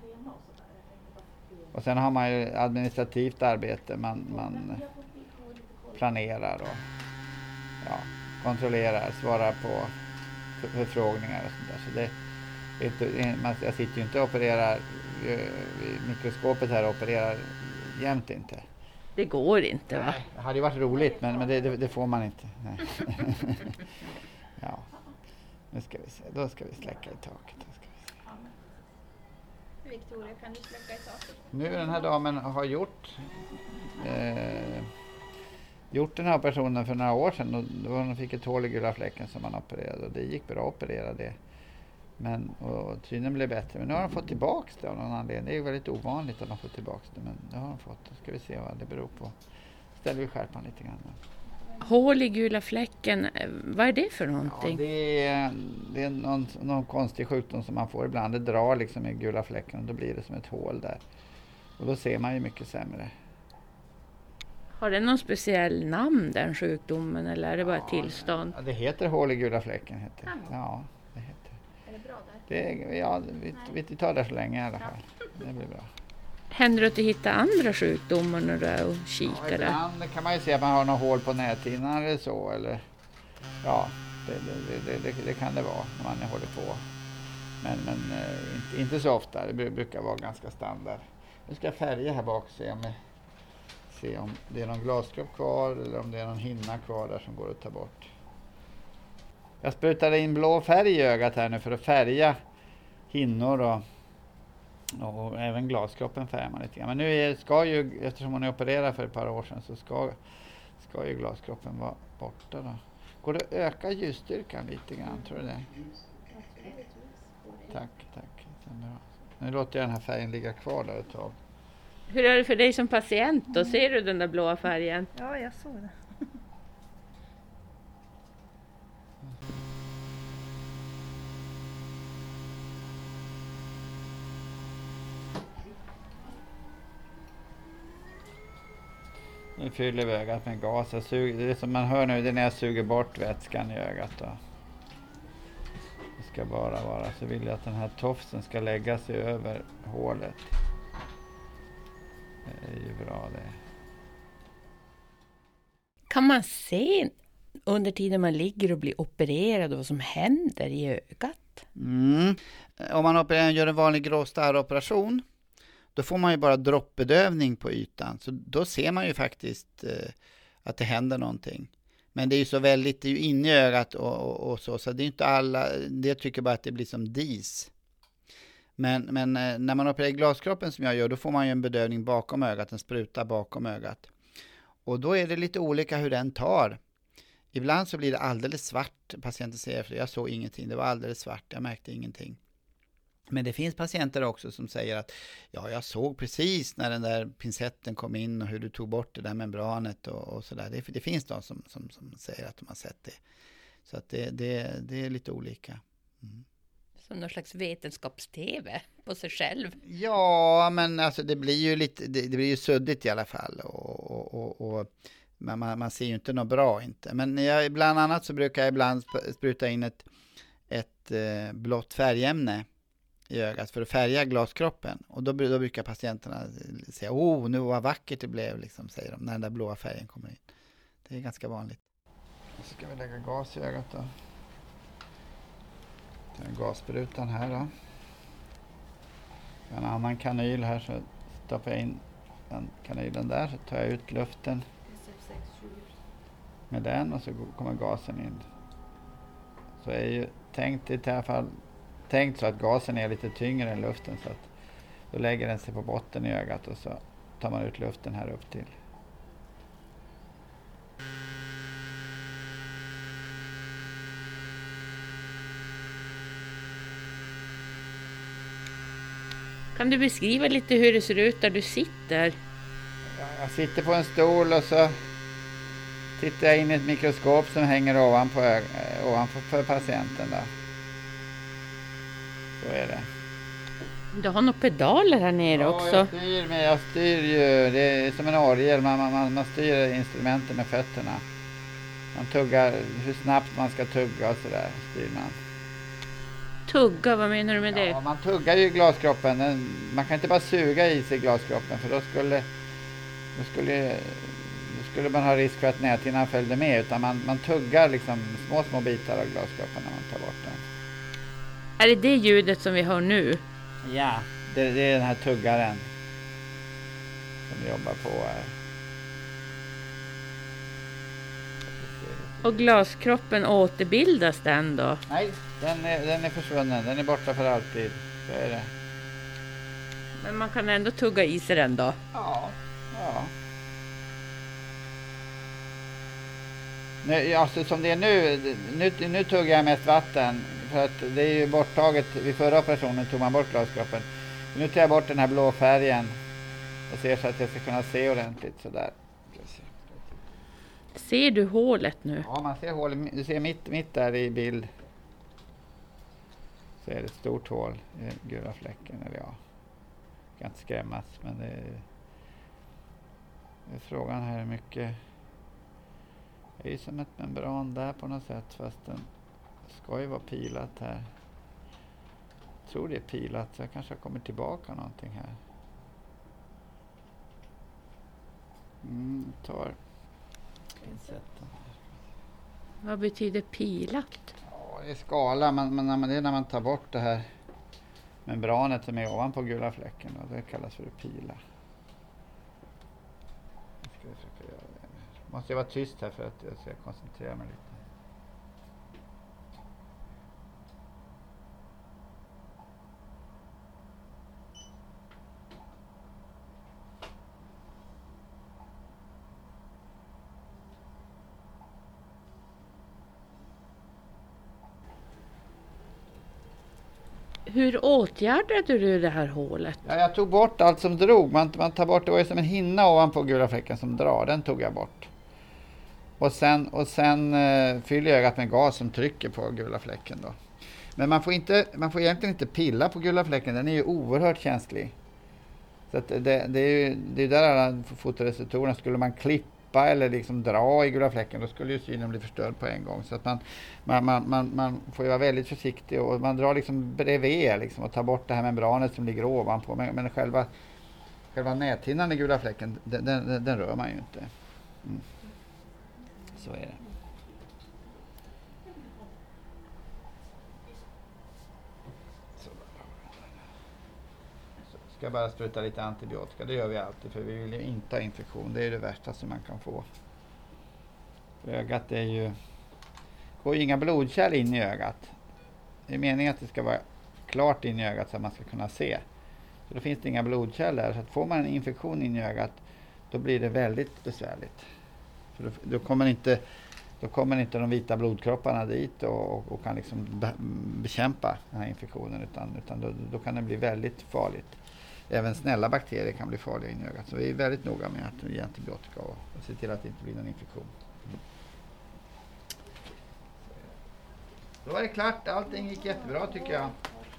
Och sen har man ju administrativt arbete. Man planerar och kontrollerar, svarar på förfrågningar och sånt där. Så jag sitter ju inte och opererar vid mikroskopet här och opererar jämt inte. Det går inte, va? Nej, det hade ju varit roligt, men det får man inte. Nej. Ja. Nu ska vi se. Då ska vi släcka i taket. Victoria, kan du släcka i taket? Nu den här damen har gjort den här operationen för några år sedan. Då hon fick ett hål i gula fläcken som man opererade. Och det gick bra att operera det. Och synen blev bättre. Men nu har de fått tillbaka det av någon anledning. Det är ju väldigt ovanligt att de får tillbaka det. Men det har de fått. Då ska vi se vad det beror på. Ställer vi skärpan lite grann. Hål i gula fläcken, vad är det för någonting? Ja, det är någon konstig sjukdom som man får ibland. Det drar liksom i gula fläcken och då blir det som ett hål där. Och då ser man ju mycket sämre. Har det någon speciell namn den sjukdomen eller är det bara ett tillstånd? Ja, det heter hål i gula fläcken. Heter det. Ja, det heter. Är det bra där? Ja, vi tar det så länge i alla fall. Det blir bra. Händer det att du hittar andra sjukdomar när du är och kikar där? Ibland kan man ju se att man har något hål på näthinnan eller så. Eller, ja, det kan det vara när man håller på. Men inte så ofta. Det brukar vara ganska standard. Nu ska jag färga här bak och se om det är någon glaskropp kvar eller om det är någon hinna kvar där som går att ta bort. Jag sprutade in blå färg i ögat här nu för att färga hinnor och även glaskroppen färgar man lite grann. Men nu ska ju, eftersom hon är opererad för ett par år sedan, så ska ju glaskroppen vara borta då. Går det att öka ljusstyrkan lite grann, tror du det? Tack. Nu låter jag den här färgen ligga kvar där ett tag. Hur är det för dig som patient då? Ser du den där blåa färgen? Ja, jag såg det. Nu fyller vi ögat med gas. Det som man hör nu, det är när jag suger bort vätskan i ögat då. Det ska bara vara, så vill jag att den här tofsen ska lägga sig över hålet. Det är ju bra det. Kan man se under tiden man ligger och blir opererad vad som händer i ögat? Om man gör en vanlig gråstarroperation, då får man ju bara droppbedövning på ytan. Så då ser man ju faktiskt att det händer någonting. Men det är ju så väldigt, det är ju inne i ögat och så det är inte alla, det tycker bara att det blir som dis. Men när man opererar glaskroppen som jag gör, då får man ju en bedövning bakom ögat, en spruta bakom ögat. Och då är det lite olika hur den tar. Ibland så blir det alldeles svart, patienten säger efter, jag såg ingenting, det var alldeles svart, jag märkte ingenting. Men det finns patienter också som säger att ja, jag såg precis när den där pincetten kom in och hur du tog bort det där membranet och sådär. Det finns de som säger att de har sett det. Så att det är lite olika. Som någon slags vetenskaps-tv på sig själv. Ja, men alltså det blir ju lite, det blir ju suddigt i alla fall och man ser ju inte något bra inte. Men bland annat så brukar jag ibland spruta in ett blått färgämne i ögat för att färga glaskroppen. Och då brukar patienterna säga, nu vad vackert det blev, liksom, säger de, när den där blåa färgen kommer in. Det är ganska vanligt. Så ska vi lägga gas i ögat då. Ta gassprutan här då. En annan kanyl här, så stoppar jag in den kanylen där, så tar jag ut luften med den och så kommer gasen in. Så är ju tänkt i alla fall så att gasen är lite tyngre än luften, så att då lägger den sig på botten i ögat och så tar man ut luften här upp till. Kan du beskriva lite hur det ser ut där du sitter? Jag sitter på en stol och så tittar jag in i ett mikroskop som hänger ovanför patienten där. Så är det. Du har några pedaler här nere också. Jag styr ju, det är som en orgel, man styr instrumenten med fötterna. Man tuggar hur snabbt man ska tugga och sådär styr man. Tugga, vad menar du med det? Ja, man tuggar ju glaskroppen. Man kan inte bara suga i sig glaskroppen, för då skulle man ha risk för att näthinnan följde med. Utan man tuggar liksom små bitar av glaskroppen när man tar bort den. Är det ljudet som vi hör nu? Ja, det är den här tuggaren som vi jobbar på här. Och glaskroppen, återbildas den då? Nej, den är försvunnen. Den är borta för alltid. Så är det. Men man kan ändå tugga i sig den då? Ja. Nu, alltså som det är nu tuggar jag mest vatten. För att det är ju borttaget, vid förra operationen tog man bort glaskroppen. Nu tar jag bort den här blå färgen och ser så att jag ska kunna se ordentligt sådär. Ser du hålet nu? Ja, man ser hålet. Du ser mitt där i bild. Så är det ett stort hål i gula fläcken. Eller ja, jag kan inte skrämmas, men det är frågan här hur mycket. Det är ju som ett membran där på något sätt, fast den ska ju vara pilat här. Jag tror det är pilat, så jag kanske kommer tillbaka någonting här. Tar pincetten. Vad betyder pilat? Ja, det är skala, men det är när man tar bort det här membranet som är ovanpå gula fläcken. Och det kallas för att pila. Jag ska försöka göra det. Måste jag vara tyst här för att jag ska koncentrera mig lite. Hur åtgärdade du det här hålet? Ja, jag tog bort allt som drog. Man tar bort, det var ju som en hinna ovanpå gula fläcken som drar. Den tog jag bort. Och sen fyller jag ögat med gas som trycker på gula fläcken då. Men man får egentligen inte pilla på gula fläcken. Den är ju oerhört känslig. Så att det är ju där alla fotoreceptorerna, skulle man klippa eller liksom dra i gula fläcken, då skulle ju synen bli förstörd på en gång. Så att man får ju vara väldigt försiktig, och man drar liksom bredvid liksom och tar bort det här membranet som ligger ovanpå. Men själva näthinnan i gula fläcken, den rör man ju inte. Så är det. Ska jag bara spruta lite antibiotika. Det gör vi alltid, för vi vill ju inte ha infektion. Det är det värsta som man kan få. För ögat är ju... går ju inga blodkärl in i ögat. Det är meningen att det ska vara klart in i ögat så att man ska kunna se. Så då finns det inga blodkärl där. Så att får man en infektion in i ögat, då blir det väldigt besvärligt. För då kommer inte de vita blodkropparna dit och kan liksom bekämpa den här infektionen, utan då kan det bli väldigt farligt. Även snälla bakterier kan bli farliga in i ögat. Så vi är väldigt noga med att ge antibiotika och se till att det inte blir någon infektion. Då var det klart. Allting gick jättebra tycker jag.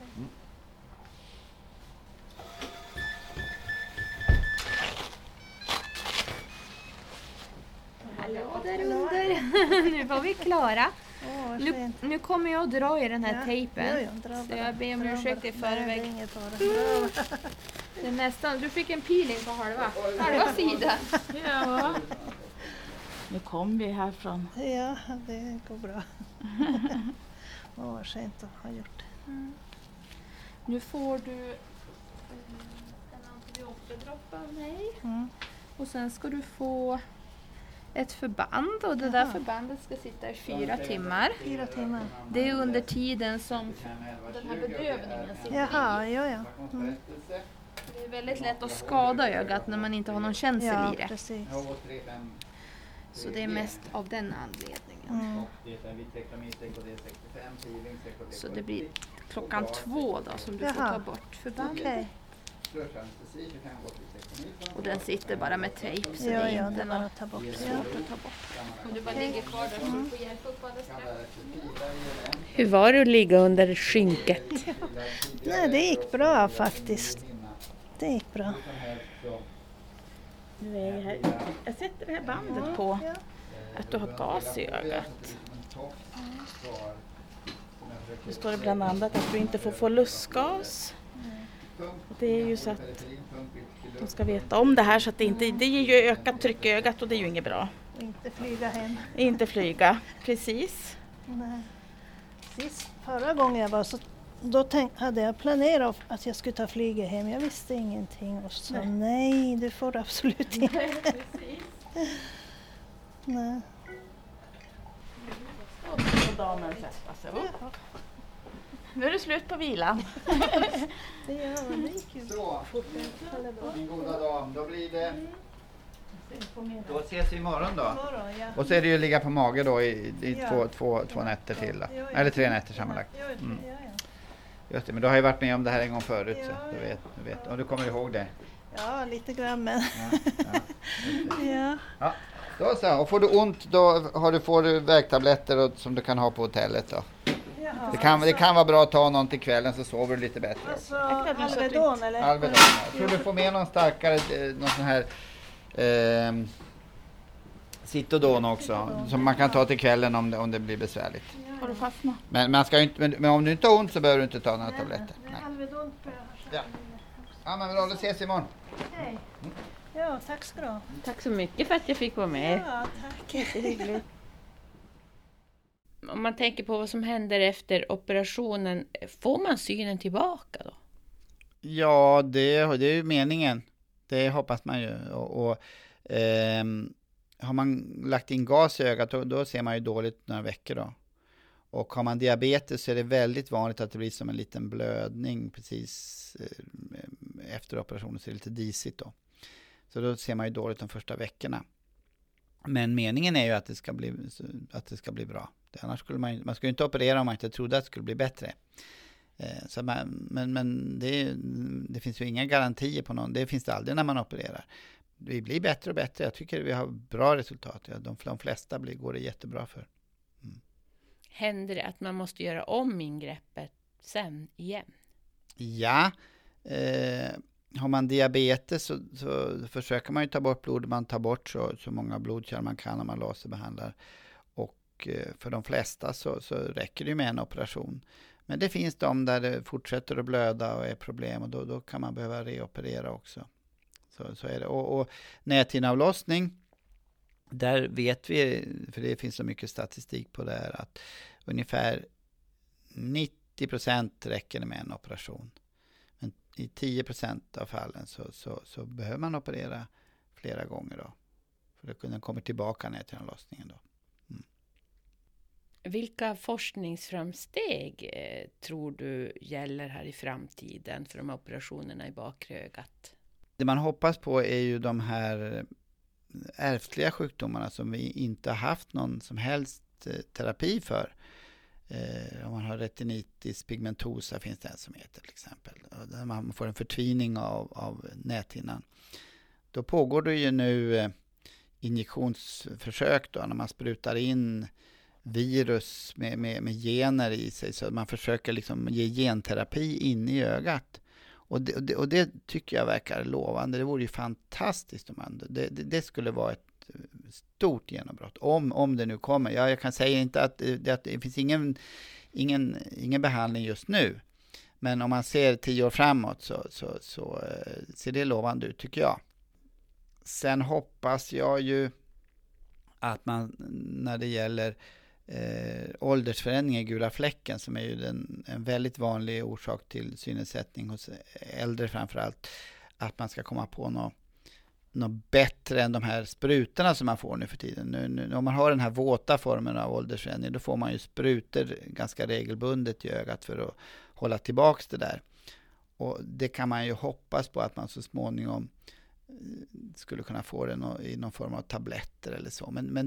Hallå där under. Nu var vi klara. Nu kommer jag att dra i den här tejpen. Så jag ber om ursäkt i förväg. Det är nästan, du fick en peeling på halva sidan. Ja. Nu kom vi härifrån. Ja, det går bra. Vad skönt att ha gjort det. Nu får du en antibiotikadropp av mig. Och sen ska du få ett förband, och det där förbandet ska sitta i 4 timmar. 4 timmar. Det är under tiden som den här bedövningen sitter ja. Det är väldigt lätt att skada ögat när man inte har någon känsel i det. Precis. Så det är mest av den anledningen. Så det blir 2:00 då som du får ta bort förbandet. Okay. Och den sitter bara med tejp, så det är inte något att ta bort. Och du bara ligger kvar där så du får hjälp upp alldeles strax. Hur var det att ligga under skynket? Nej, det gick bra faktiskt. Det gick bra. Nu är jag här. Jag sätter det här bandet på att du har gas i ögat. Nu står det bland annat att du inte får få lustgas. Det är ju så att de ska veta om det här, så att det ger ju ökat tryck i ögat, och det är ju inget bra. Inte flyga hem. Inte flyga, precis. Nej. Förra gången jag var så då hade jag planerat att jag skulle ta flyget hem. Jag visste ingenting och sa nej, det får du absolut inte. Nej. Och damen sätta sig upp. Nu är det slut på vilan. Det gick ju så, min goda dam, då blir det Då ses vi imorgon då. Imorgon, ja. Och så är det ju ligga på mage då i Ja. två nätter till då. Ja. Eller 3 nätter sammanlagt. Ja. Just det, men du har ju varit med om det här en gång förut Ja. så du vet. Och du kommer ihåg det. Ja, lite grann men. Ja. Ja. Då så, och får du ont då får du värktabletter som du kan ha på hotellet då. Jaha. Det kan vara bra att ta någon till kvällen så sover du lite bättre. Alltså, Alvedon eller? Alvedon. Tror du får med någon starkare, någon sån här Citodon också, som man kan ta till kvällen om det blir besvärligt. Har du fastnat? Men man ska inte, men om du inte har ont så behöver du inte ta några tabletter. Nej. Alvedon för jag Ja, men bra, då ses imorgon. Hej. Ja, tack ska du ha. Tack så mycket för att jag fick vara med. Ja, tack. Jättehyggligt. Om man tänker på vad som händer efter operationen, får man synen tillbaka då? Ja, det är ju meningen. Det hoppas man ju. Har man lagt in gas i ögat då ser man ju dåligt några veckor då. Och har man diabetes så är det väldigt vanligt att det blir som en liten blödning precis efter operationen, så är det lite disigt då. Så då ser man ju dåligt de första veckorna. Men meningen är ju att det ska bli bra. Annars skulle man skulle inte operera om man inte trodde att det skulle bli bättre. Men det finns ju inga garantier på någon. Det finns det aldrig när man opererar. Det blir bättre och bättre. Jag tycker vi har bra resultat. De flesta går det jättebra för. Händer det att man måste göra om ingreppet sen igen? Ja, har man diabetes så försöker man ju ta bort blod. Man tar bort så många blodkärl man kan när man laserbehandlar. Och för de flesta så räcker det med en operation. Men det finns de där det fortsätter att blöda och är problem, och då kan man behöva reoperera också. Så är det. Och näthinneavlossning, där vet vi, för det finns så mycket statistik på det här, att ungefär 90% räcker det med en operation. Men i 10% av fallen så behöver man operera flera gånger då. För den kommer tillbaka näthinneavlossningen då. Vilka forskningsframsteg tror du gäller här i framtiden för de här operationerna i bakrögat? Det man hoppas på är ju de här ärftliga sjukdomarna som vi inte har haft någon som helst terapi för. Om man har retinitis pigmentosa finns det en som heter till exempel. Där man får en förtvining av näthinnan. Då pågår det ju nu injektionsförsök då, när man sprutar in virus med gener i sig, så man försöker liksom ge genterapi in i ögat. Och det tycker jag verkar lovande. Det vore ju fantastiskt om det skulle vara ett stort genombrott om det nu kommer. Jag kan säga inte att det finns ingen behandling just nu. Men om man ser 10 år framåt så ser det lovande ut, tycker jag. Sen hoppas jag ju att man, när det gäller åldersförändring i gula fläcken, som är ju en väldigt vanlig orsak till synnedsättning hos äldre framförallt, att man ska komma på något bättre än de här sprutorna som man får nu för tiden. Nu, om man har den här våta formen av åldersförändring, då får man ju sprutor ganska regelbundet i ögat för att hålla tillbaks det där. Och det kan man ju hoppas på att man så småningom skulle kunna få det i någon form av tabletter eller så. Men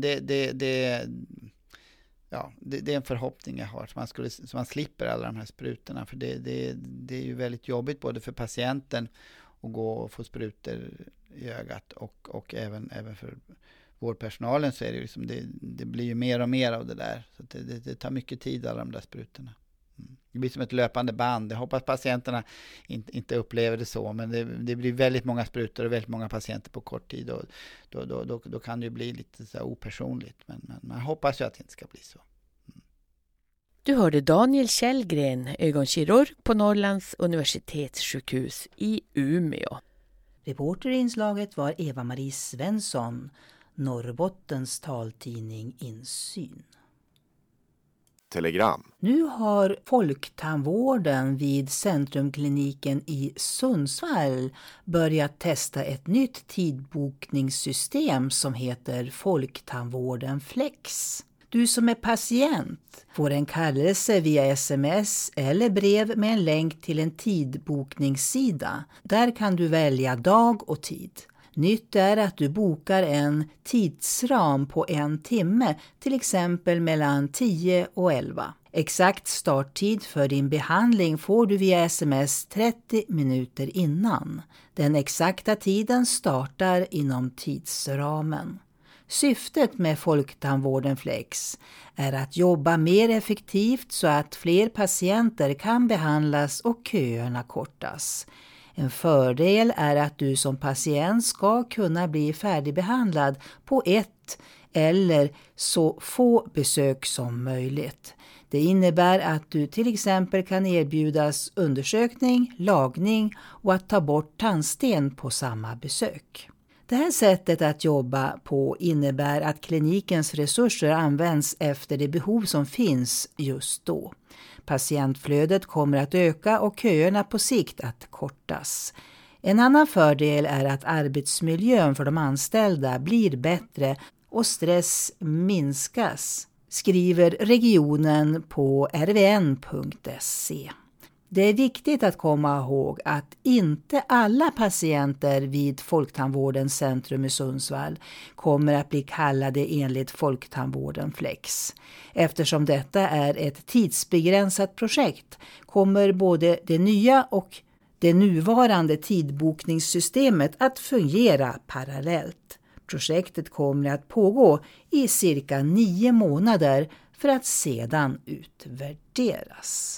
det är en förhoppning jag har, så man slipper alla de här sprutorna, för det är ju väldigt jobbigt både för patienten att gå och få sprutor i ögat och även för vårdpersonalen, så är det liksom det blir ju mer och mer av det där, så det tar mycket tid, alla de där sprutorna. Det blir som ett löpande band. Jag hoppas patienterna inte upplever det så, men det blir väldigt många sprutor och väldigt många patienter på kort tid, och då kan det ju bli lite så här opersonligt, men man hoppas ju att det inte ska bli så. Du hörde Daniel Källgren, ögonkirurg på Norrlands universitetssjukhus i Umeå. Reporter i inslaget var Eva-Marie Svensson, Norrbottens taltidning Insyn. Telegram. Nu har Folktandvården vid Centrumkliniken i Sundsvall börjat testa ett nytt tidbokningssystem som heter Folktandvården Flex. Du som är patient får en kallelse via sms eller brev med en länk till en tidbokningssida. Där kan du välja dag och tid. Nytt är att du bokar en tidsram på 1 timme, till exempel mellan 10 och 11. Exakt starttid för din behandling får du via sms 30 minuter innan. Den exakta tiden startar inom tidsramen. Syftet med Folktandvården Flex är att jobba mer effektivt så att fler patienter kan behandlas och köerna kortas. En fördel är att du som patient ska kunna bli färdigbehandlad på 1 eller så få besök som möjligt. Det innebär att du till exempel kan erbjudas undersökning, lagning och att ta bort tandsten på samma besök. Det här sättet att jobba på innebär att klinikens resurser används efter det behov som finns just då. Patientflödet kommer att öka och köerna på sikt att kortas. En annan fördel är att arbetsmiljön för de anställda blir bättre och stress minskas, skriver regionen på rvn.se. Det är viktigt att komma ihåg att inte alla patienter vid Folktandvårdens centrum i Sundsvall kommer att bli kallade enligt Folktandvården Flex. Eftersom detta är ett tidsbegränsat projekt kommer både det nya och det nuvarande tidbokningssystemet att fungera parallellt. Projektet kommer att pågå i cirka 9 månader för att sedan utvärderas.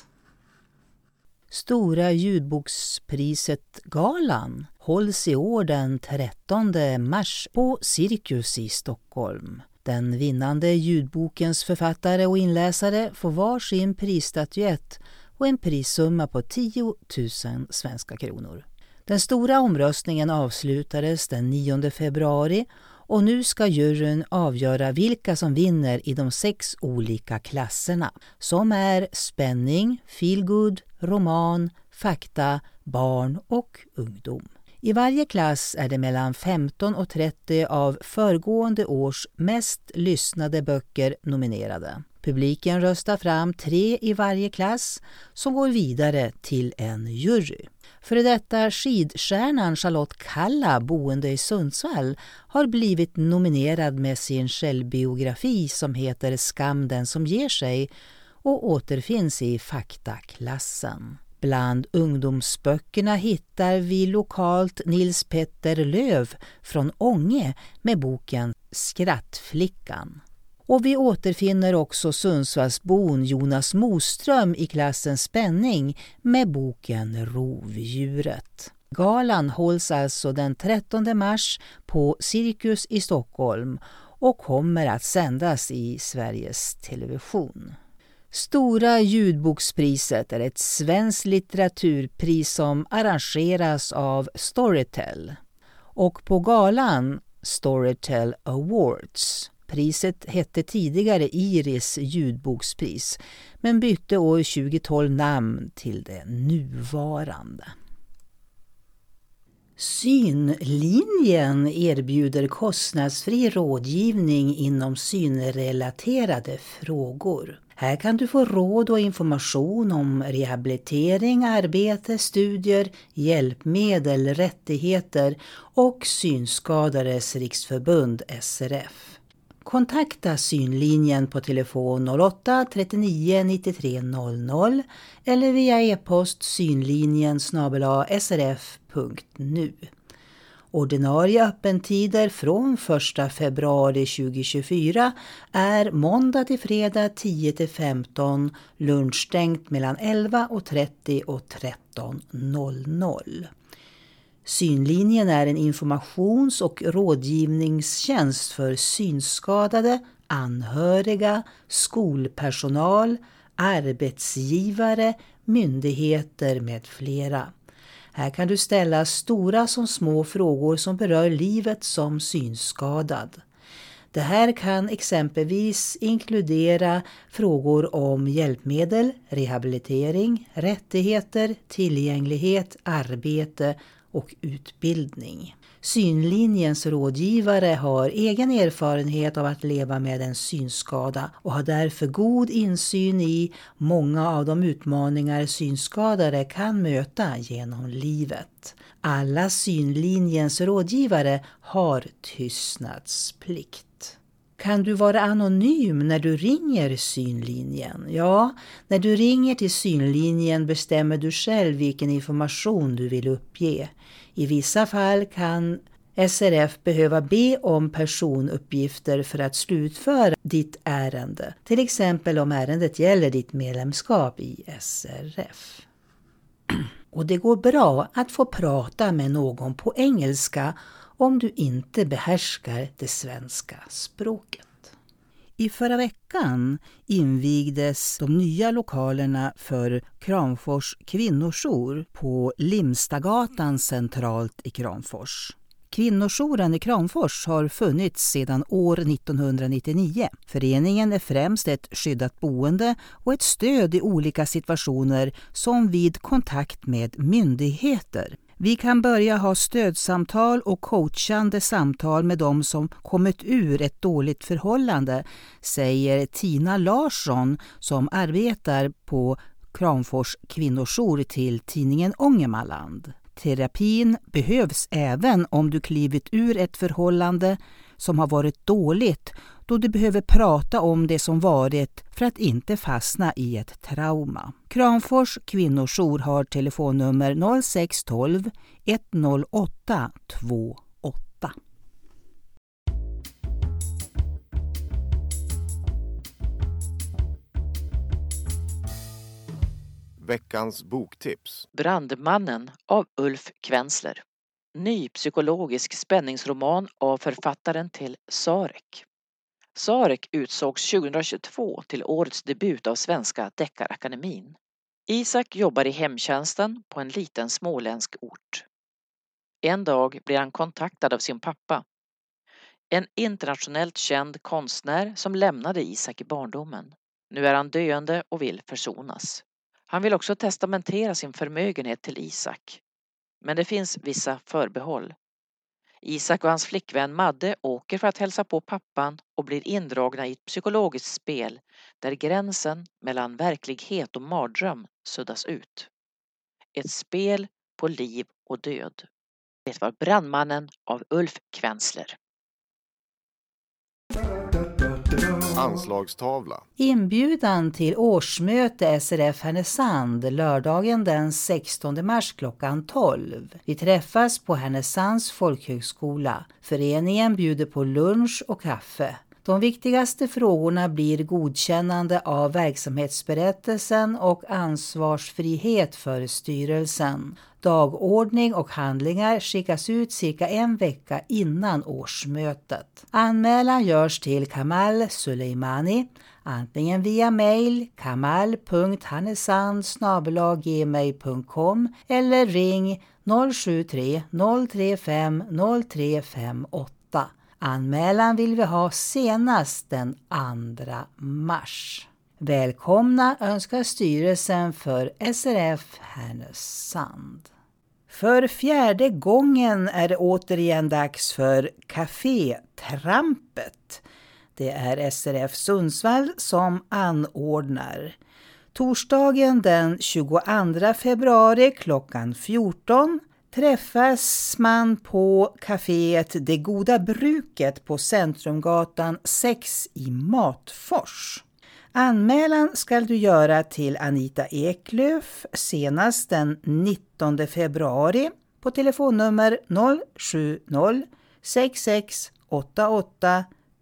Stora ljudbokspriset Galan hålls i år den 13 mars på Cirkus i Stockholm. Den vinnande ljudbokens författare och inläsare får var sin prisstatyett och en prissumma på 10 000 svenska kronor. Den stora omröstningen avslutades den 9 februari och nu ska juryn avgöra vilka som vinner i de 6 olika klasserna som är spänning, feelgood, roman, fakta, barn och ungdom. I varje klass är det mellan 15 och 30 av föregående års mest lyssnade böcker nominerade. Publiken röstar fram 3 i varje klass som går vidare till en jury. För detta skidstjärnan Charlotte Kalla, boende i Sundsvall, har blivit nominerad med sin självbiografi som heter Skam den som ger sig och återfinns i faktaklassen. Bland ungdomsböckerna hittar vi lokalt Nils Petter Löv från Ånge med boken Skrattflickan. Och vi återfinner också Sundsvallsbon Jonas Moström i klassen spänning med boken Rovdjuret. Galan hålls alltså den 13 mars på Cirkus i Stockholm och kommer att sändas i Sveriges Television. Stora ljudbokspriset är ett svenskt litteraturpris som arrangeras av Storytel. Och på galan Storytel Awards. Priset hette tidigare Iris ljudbokspris men bytte år 2012 namn till det nuvarande. Synlinjen erbjuder kostnadsfri rådgivning inom synrelaterade frågor. Här kan du få råd och information om rehabilitering, arbete, studier, hjälpmedel, rättigheter och Synskadades riksförbund SRF. Kontakta Synlinjen på telefon 08 39 93 00 eller via e-post synlinjen@srf.nu. Ordinarie öppentider från 1 februari 2024 är måndag till fredag 10-15, lunchstängt mellan 11.30 och 13.00. Synlinjen är en informations- och rådgivningstjänst för synskadade, anhöriga, skolpersonal, arbetsgivare, myndigheter med flera. Här kan du ställa stora som små frågor som berör livet som synskadad. Det här kan exempelvis inkludera frågor om hjälpmedel, rehabilitering, rättigheter, tillgänglighet, arbete och utbildning. Synlinjens rådgivare har egen erfarenhet av att leva med en synskada och har därför god insyn i många av de utmaningar synskadade kan möta genom livet. Alla synlinjens rådgivare har tystnadsplikt. Kan du vara anonym när du ringer synlinjen? Ja, när du ringer till synlinjen bestämmer du själv vilken information du vill uppge. I vissa fall kan SRF behöva be om personuppgifter för att slutföra ditt ärende. Till exempel om ärendet gäller ditt medlemskap i SRF. Och det går bra att få prata med någon på engelska om du inte behärskar det svenska språket. I förra veckan invigdes de nya lokalerna för Kramfors kvinnojour på Limstagatan centralt i Kramfors. Kvinnojouren i Kramfors har funnits sedan år 1999. Föreningen är främst ett skyddat boende och ett stöd i olika situationer som vid kontakt med myndigheter. Vi kan börja ha stödsamtal och coachande samtal med dem som kommit ur ett dåligt förhållande, säger Tina Larsson som arbetar på Kramfors kvinnojour till tidningen Ångermanland. Terapin behövs även om du klivit ur ett förhållande som har varit dåligt, då du behöver prata om det som varit för att inte fastna i ett trauma. Kramfors kvinnojour har telefonnummer 0612 108 28. Veckans boktips. Brandmannen av Ulf Kvensler. Ny psykologisk spänningsroman av författaren till Sarek. Sarek utsågs 2022 till årets debut av Svenska Deckarakademin. Isak jobbar i hemtjänsten på en liten småländsk ort. En dag blir han kontaktad av sin pappa. En internationellt känd konstnär som lämnade Isak i barndomen. Nu är han döende och vill försonas. Han vill också testamentera sin förmögenhet till Isak. Men det finns vissa förbehåll. Isak och hans flickvän Madde åker för att hälsa på pappan och blir indragna i ett psykologiskt spel där gränsen mellan verklighet och mardröm suddas ut. Ett spel på liv och död. Det var Brandmannen av Ulf Kvensler. Anslagstavla. Inbjudan till årsmöte SRF Härnösand lördagen den 16 mars klockan 12. Vi träffas på Härnösands folkhögskola. Föreningen bjuder på lunch och kaffe. De viktigaste frågorna blir godkännande av verksamhetsberättelsen och ansvarsfrihet för styrelsen. Dagordning och handlingar skickas ut cirka en vecka innan årsmötet. Anmälan görs till Kamal Suleimani, antingen via mail kamal.hanesand@gmail.com eller ring 073 035 0358. Anmälan vill vi ha senast den 2 mars. Välkomna önskar styrelsen för SRF Härnösand. För 4:e gången är det återigen dags för Café Trampet. Det är SRF Sundsvall som anordnar. Torsdagen den 22 februari klockan 14 träffas man på kaféet Det Goda Bruket på Centrumgatan 6 i Matfors. Anmälan ska du göra till Anita Eklöf senast den 19 februari på telefonnummer 070 66 88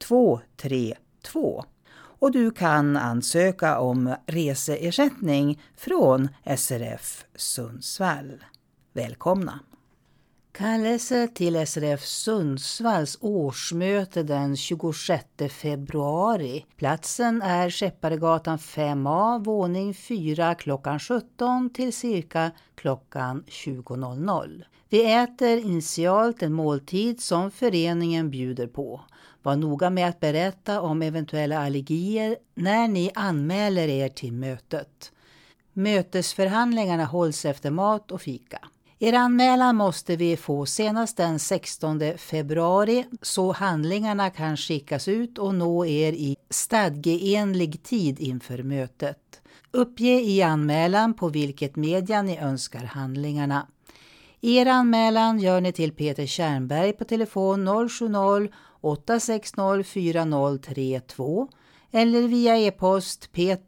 232. Och du kan ansöka om reseersättning från SRF Sundsvall. Välkomna! Kallelse till SRF Sundsvalls årsmöte den 26 februari. Platsen är Skepparegatan 5A, våning 4 klockan 17 till cirka klockan 20.00. Vi äter initialt en måltid som föreningen bjuder på. Var noga med att berätta om eventuella allergier när ni anmäler er till mötet. Mötesförhandlingarna hålls efter mat och fika. Er anmälan måste vi få senast den 16 februari så handlingarna kan skickas ut och nå er i stadgeenlig tid inför mötet. Uppge i anmälan på vilket media ni önskar handlingarna. Er anmälan gör ni till Peter Tjärnberg på telefon 070-860-4032 eller via e-post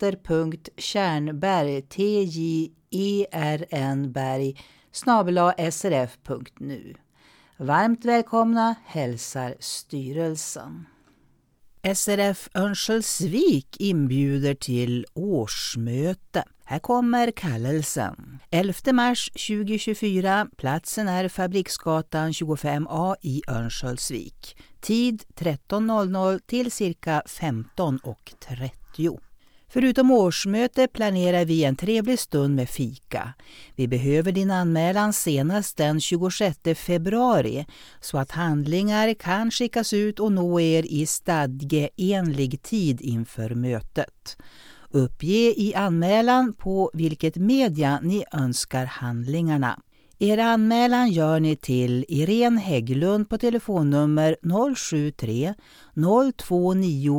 peter.tjernberg@srf.nu. Varmt välkomna hälsar styrelsen. SRF Örnsköldsvik inbjuder till årsmöte. Här kommer kallelsen. 11 mars 2024, platsen är Fabriksgatan 25A i Örnsköldsvik. Tid 13.00 till cirka 15.30. Förutom årsmöte planerar vi en trevlig stund med fika. Vi behöver din anmälan senast den 26 februari så att handlingar kan skickas ut och nå er i stadgeenlig tid inför mötet. Uppge i anmälan på vilket media ni önskar handlingarna. Er anmälan gör ni till Irene Hägglund på telefonnummer 073 029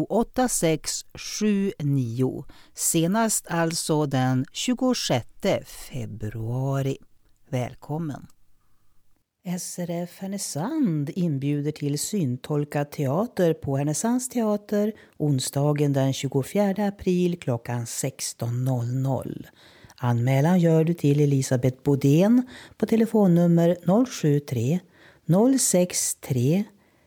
8679. Senast alltså den 26 februari. Välkommen! SRF Härnösand inbjuder till syntolkad teater på Härnösands teater onsdagen den 24 april klockan 16.00. Anmälan gör du till Elisabeth Bodén på telefonnummer 073 063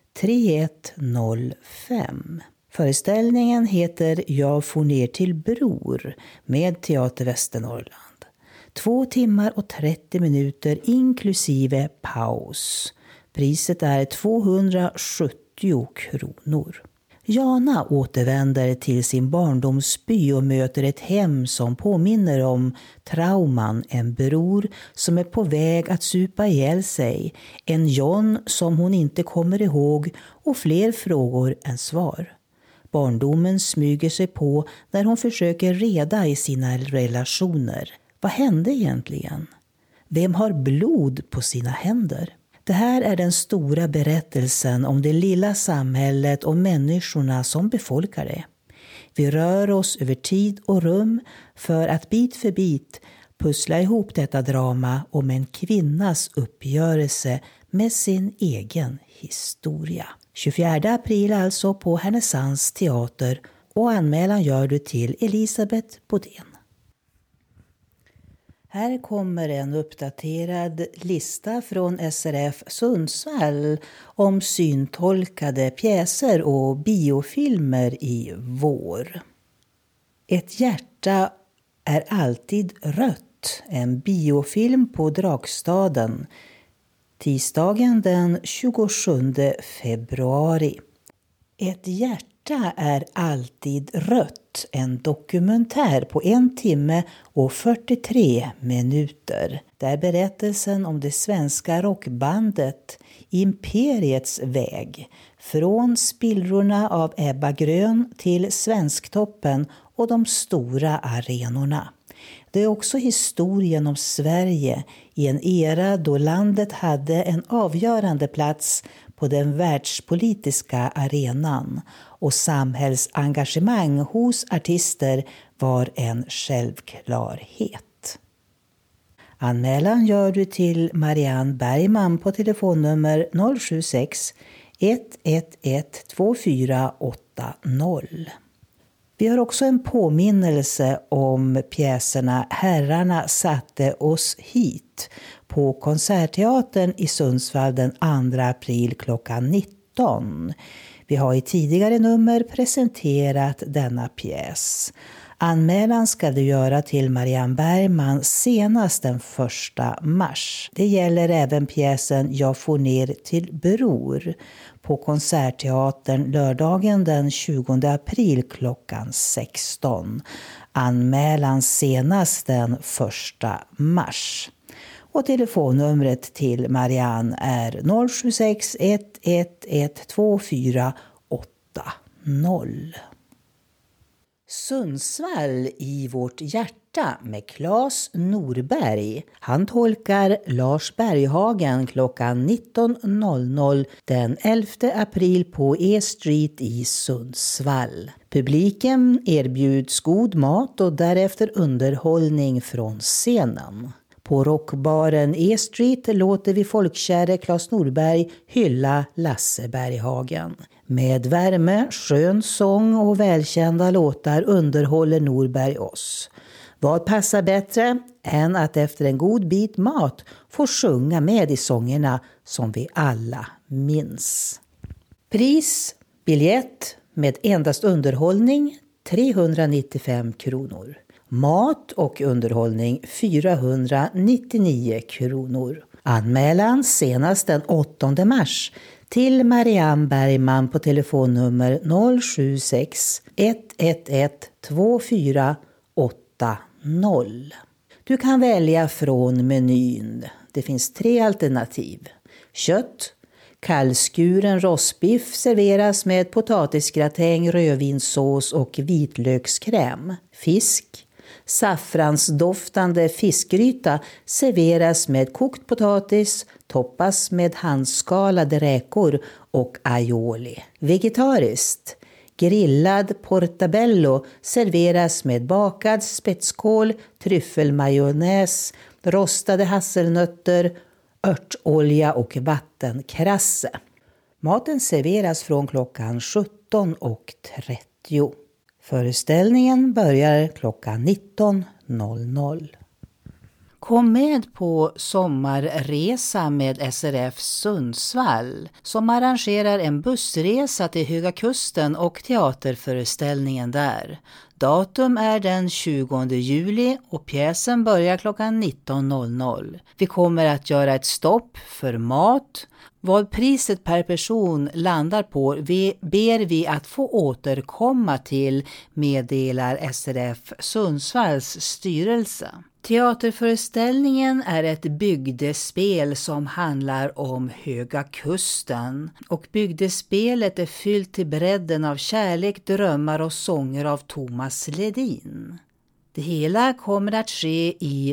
3105. Föreställningen heter Jag får ner till Bror med Teater Västernorrland. 2 timmar och 30 minuter inklusive paus. Priset är 270 kronor. Jana återvänder till sin barndomsby och möter ett hem som påminner om trauman, en bror som är på väg att supa ihjäl sig, en John som hon inte kommer ihåg och fler frågor än svar. Barndomen smyger sig på när hon försöker reda i sina relationer. Vad hände egentligen? Vem har blod på sina händer? Det här är den stora berättelsen om det lilla samhället och människorna som befolkar det. Vi rör oss över tid och rum för att bit för bit pussla ihop detta drama om en kvinnas uppgörelse med sin egen historia. 24 april alltså på Härnösands teater och anmälan gör du till Elisabeth Bodén. Här kommer en uppdaterad lista från SRF Sundsvall om syntolkade pjäser och biofilmer i vår. Ett hjärta är alltid rött. En biofilm på Drakstaden. Tisdagen den 27 februari. Ett hjärta är alltid rött. En dokumentär på 1 timme och 43 minuter. Där berättelsen om det svenska rockbandet Imperiets väg. Från spillrorna av Ebba Grön till Svensktoppen och de stora arenorna. Det är också historien om Sverige i en era då landet hade en avgörande plats på den världspolitiska arenan och samhällsengagemang hos artister var en självklarhet. Anmälan gör du till Marianne Bergman på telefonnummer 076 111 2480. Vi har också en påminnelse om pjäserna Herrarna satte oss hit på Konsertteatern i Sundsvall den 2 april klockan 19. Vi har i tidigare nummer presenterat denna pjäs. Anmälan ska du göra till Marianne Bergman senast den 1 mars. Det gäller även pjäsen Jag får ner till Bror på Konsertteatern lördagen den 20 april klockan 16. Anmälan senast den 1 mars. Och telefonnumret till Marianne är 076 111 2480. Sundsvall i vårt hjärta med Claes Norberg. Han tolkar Lars Berghagen klockan 19.00 den 11 april på E Street i Sundsvall. Publiken erbjuds god mat och därefter underhållning från scenen. På rockbaren E Street låter vi folkkäre Claes Norberg hylla Lasse Berghagen. Med värme, skön sång och välkända låtar underhåller Norberg oss. Vad passar bättre än att efter en god bit mat få sjunga med i sångerna som vi alla minns. Pris, biljett med endast underhållning 395 kronor. Mat och underhållning 499 kronor. Anmälan senast den 8 mars till Marianne Bergman på telefonnummer 076 111 2480. Du kan välja från menyn. Det finns 3 alternativ. Kött, kallskuren rostbiff serveras med potatisgratäng, rödvinssås och vitlökskräm. Fisk, saffransdoftande fiskgryta serveras med kokt potatis, toppas med handskalade räkor och aioli. Vegetariskt, grillad portabello serveras med bakad spetskål, tryffelmajonnäs, rostade hasselnötter, örtolja och vattenkrasse. Maten serveras från klockan 17.30. Föreställningen börjar klockan 19.00. Kom med på sommarresa med SRF Sundsvall som arrangerar en bussresa till Höga Kusten och teaterföreställningen där. Datum är den 20 juli och pjäsen börjar klockan 19.00. Vi kommer att göra ett stopp för mat. Vad priset per person landar på ber vi att få återkomma till, meddelar SRF Sundsvalls styrelse. Teaterföreställningen är ett bygdespel som handlar om Höga Kusten och bygdespelet är fyllt till bredden av kärlek, drömmar och sånger av Thomas Ledin. Det hela kommer att ske i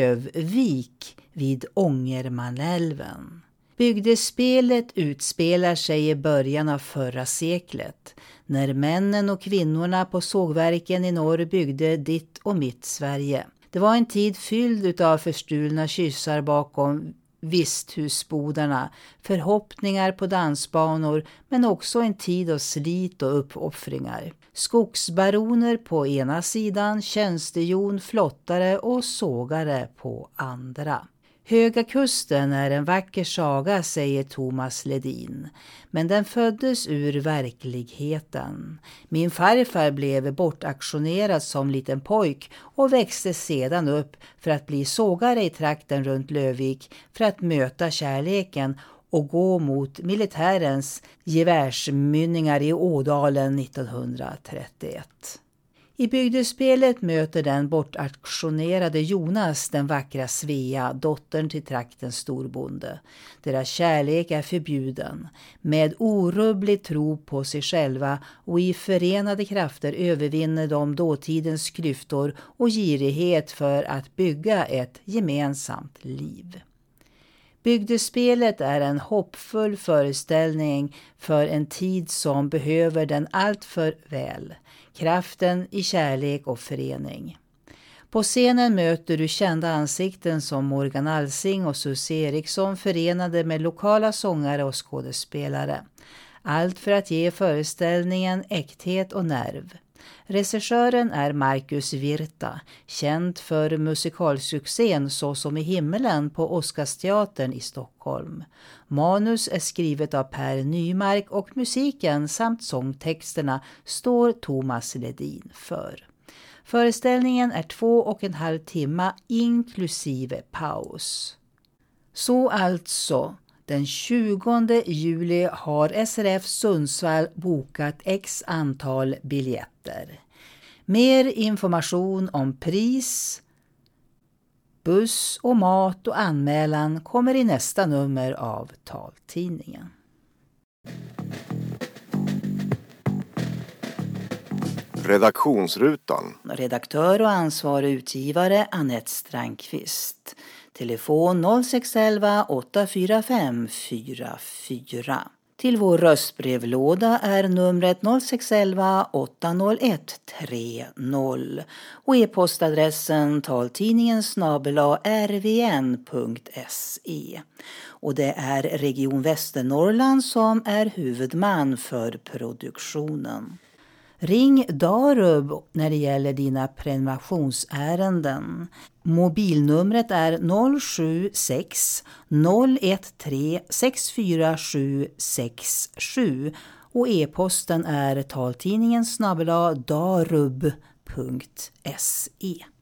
Lövvik vid Ångermanälven. Bygdespelet utspelar sig i början av förra seklet, när männen och kvinnorna på sågverken i norr byggde ditt och mitt Sverige. Det var en tid fylld av förstulna kyssar bakom visthusbodarna, förhoppningar på dansbanor, men också en tid av slit och uppoffringar. Skogsbaroner på ena sidan, tjänstejon, flottare och sågare på andra. Höga Kusten är en vacker saga, säger Thomas Ledin, men den föddes ur verkligheten. Min farfar blev bortaktionerad som liten pojk och växte sedan upp för att bli sågare i trakten runt Lövvik för att möta kärleken och gå mot militärens gevärsmynningar i Ådalen 1931. I bygdespelet möter den bortaktionerade Jonas den vackra Svea, dottern till traktens storbonde. Deras kärlek är förbjuden. Med orubblig tro på sig själva och i förenade krafter övervinner de dåtidens klyftor och girighet för att bygga ett gemensamt liv. Bygdespelet är en hoppfull föreställning för en tid som behöver den allt för väl. Kraften i kärlek och förening. På scenen möter du kända ansikten som Morgan Alsing och Susie Eriksson förenade med lokala sångare och skådespelare. Allt för att ge föreställningen äkthet och nerv. Regissören är Marcus Virta, känd för musikalsuccén Så som i himmelen på Oscarsteatern i Stockholm. Manus är skrivet av Per Nymark och musiken samt sångtexterna står Thomas Ledin för. Föreställningen är 2,5 timmar inklusive paus. Så alltså, den 20 juli har SRF Sundsvall bokat x antal biljetter. Mer information om pris, buss och mat och anmälan kommer i nästa nummer av taltidningen. Redaktionsrutan. Redaktör och ansvarig utgivare Anette Strandqvist. Telefon 0611 845 44. Till vår röstbrevlåda är numret 0611 801 30 och e-postadressen taltidningen@rvn.se. Och det är Region Västernorrland som är huvudman för produktionen. Ring Darub när det gäller dina prenumerationsärenden. Mobilnumret är 076 013 64767 och e-posten är taltidningen@darub.se.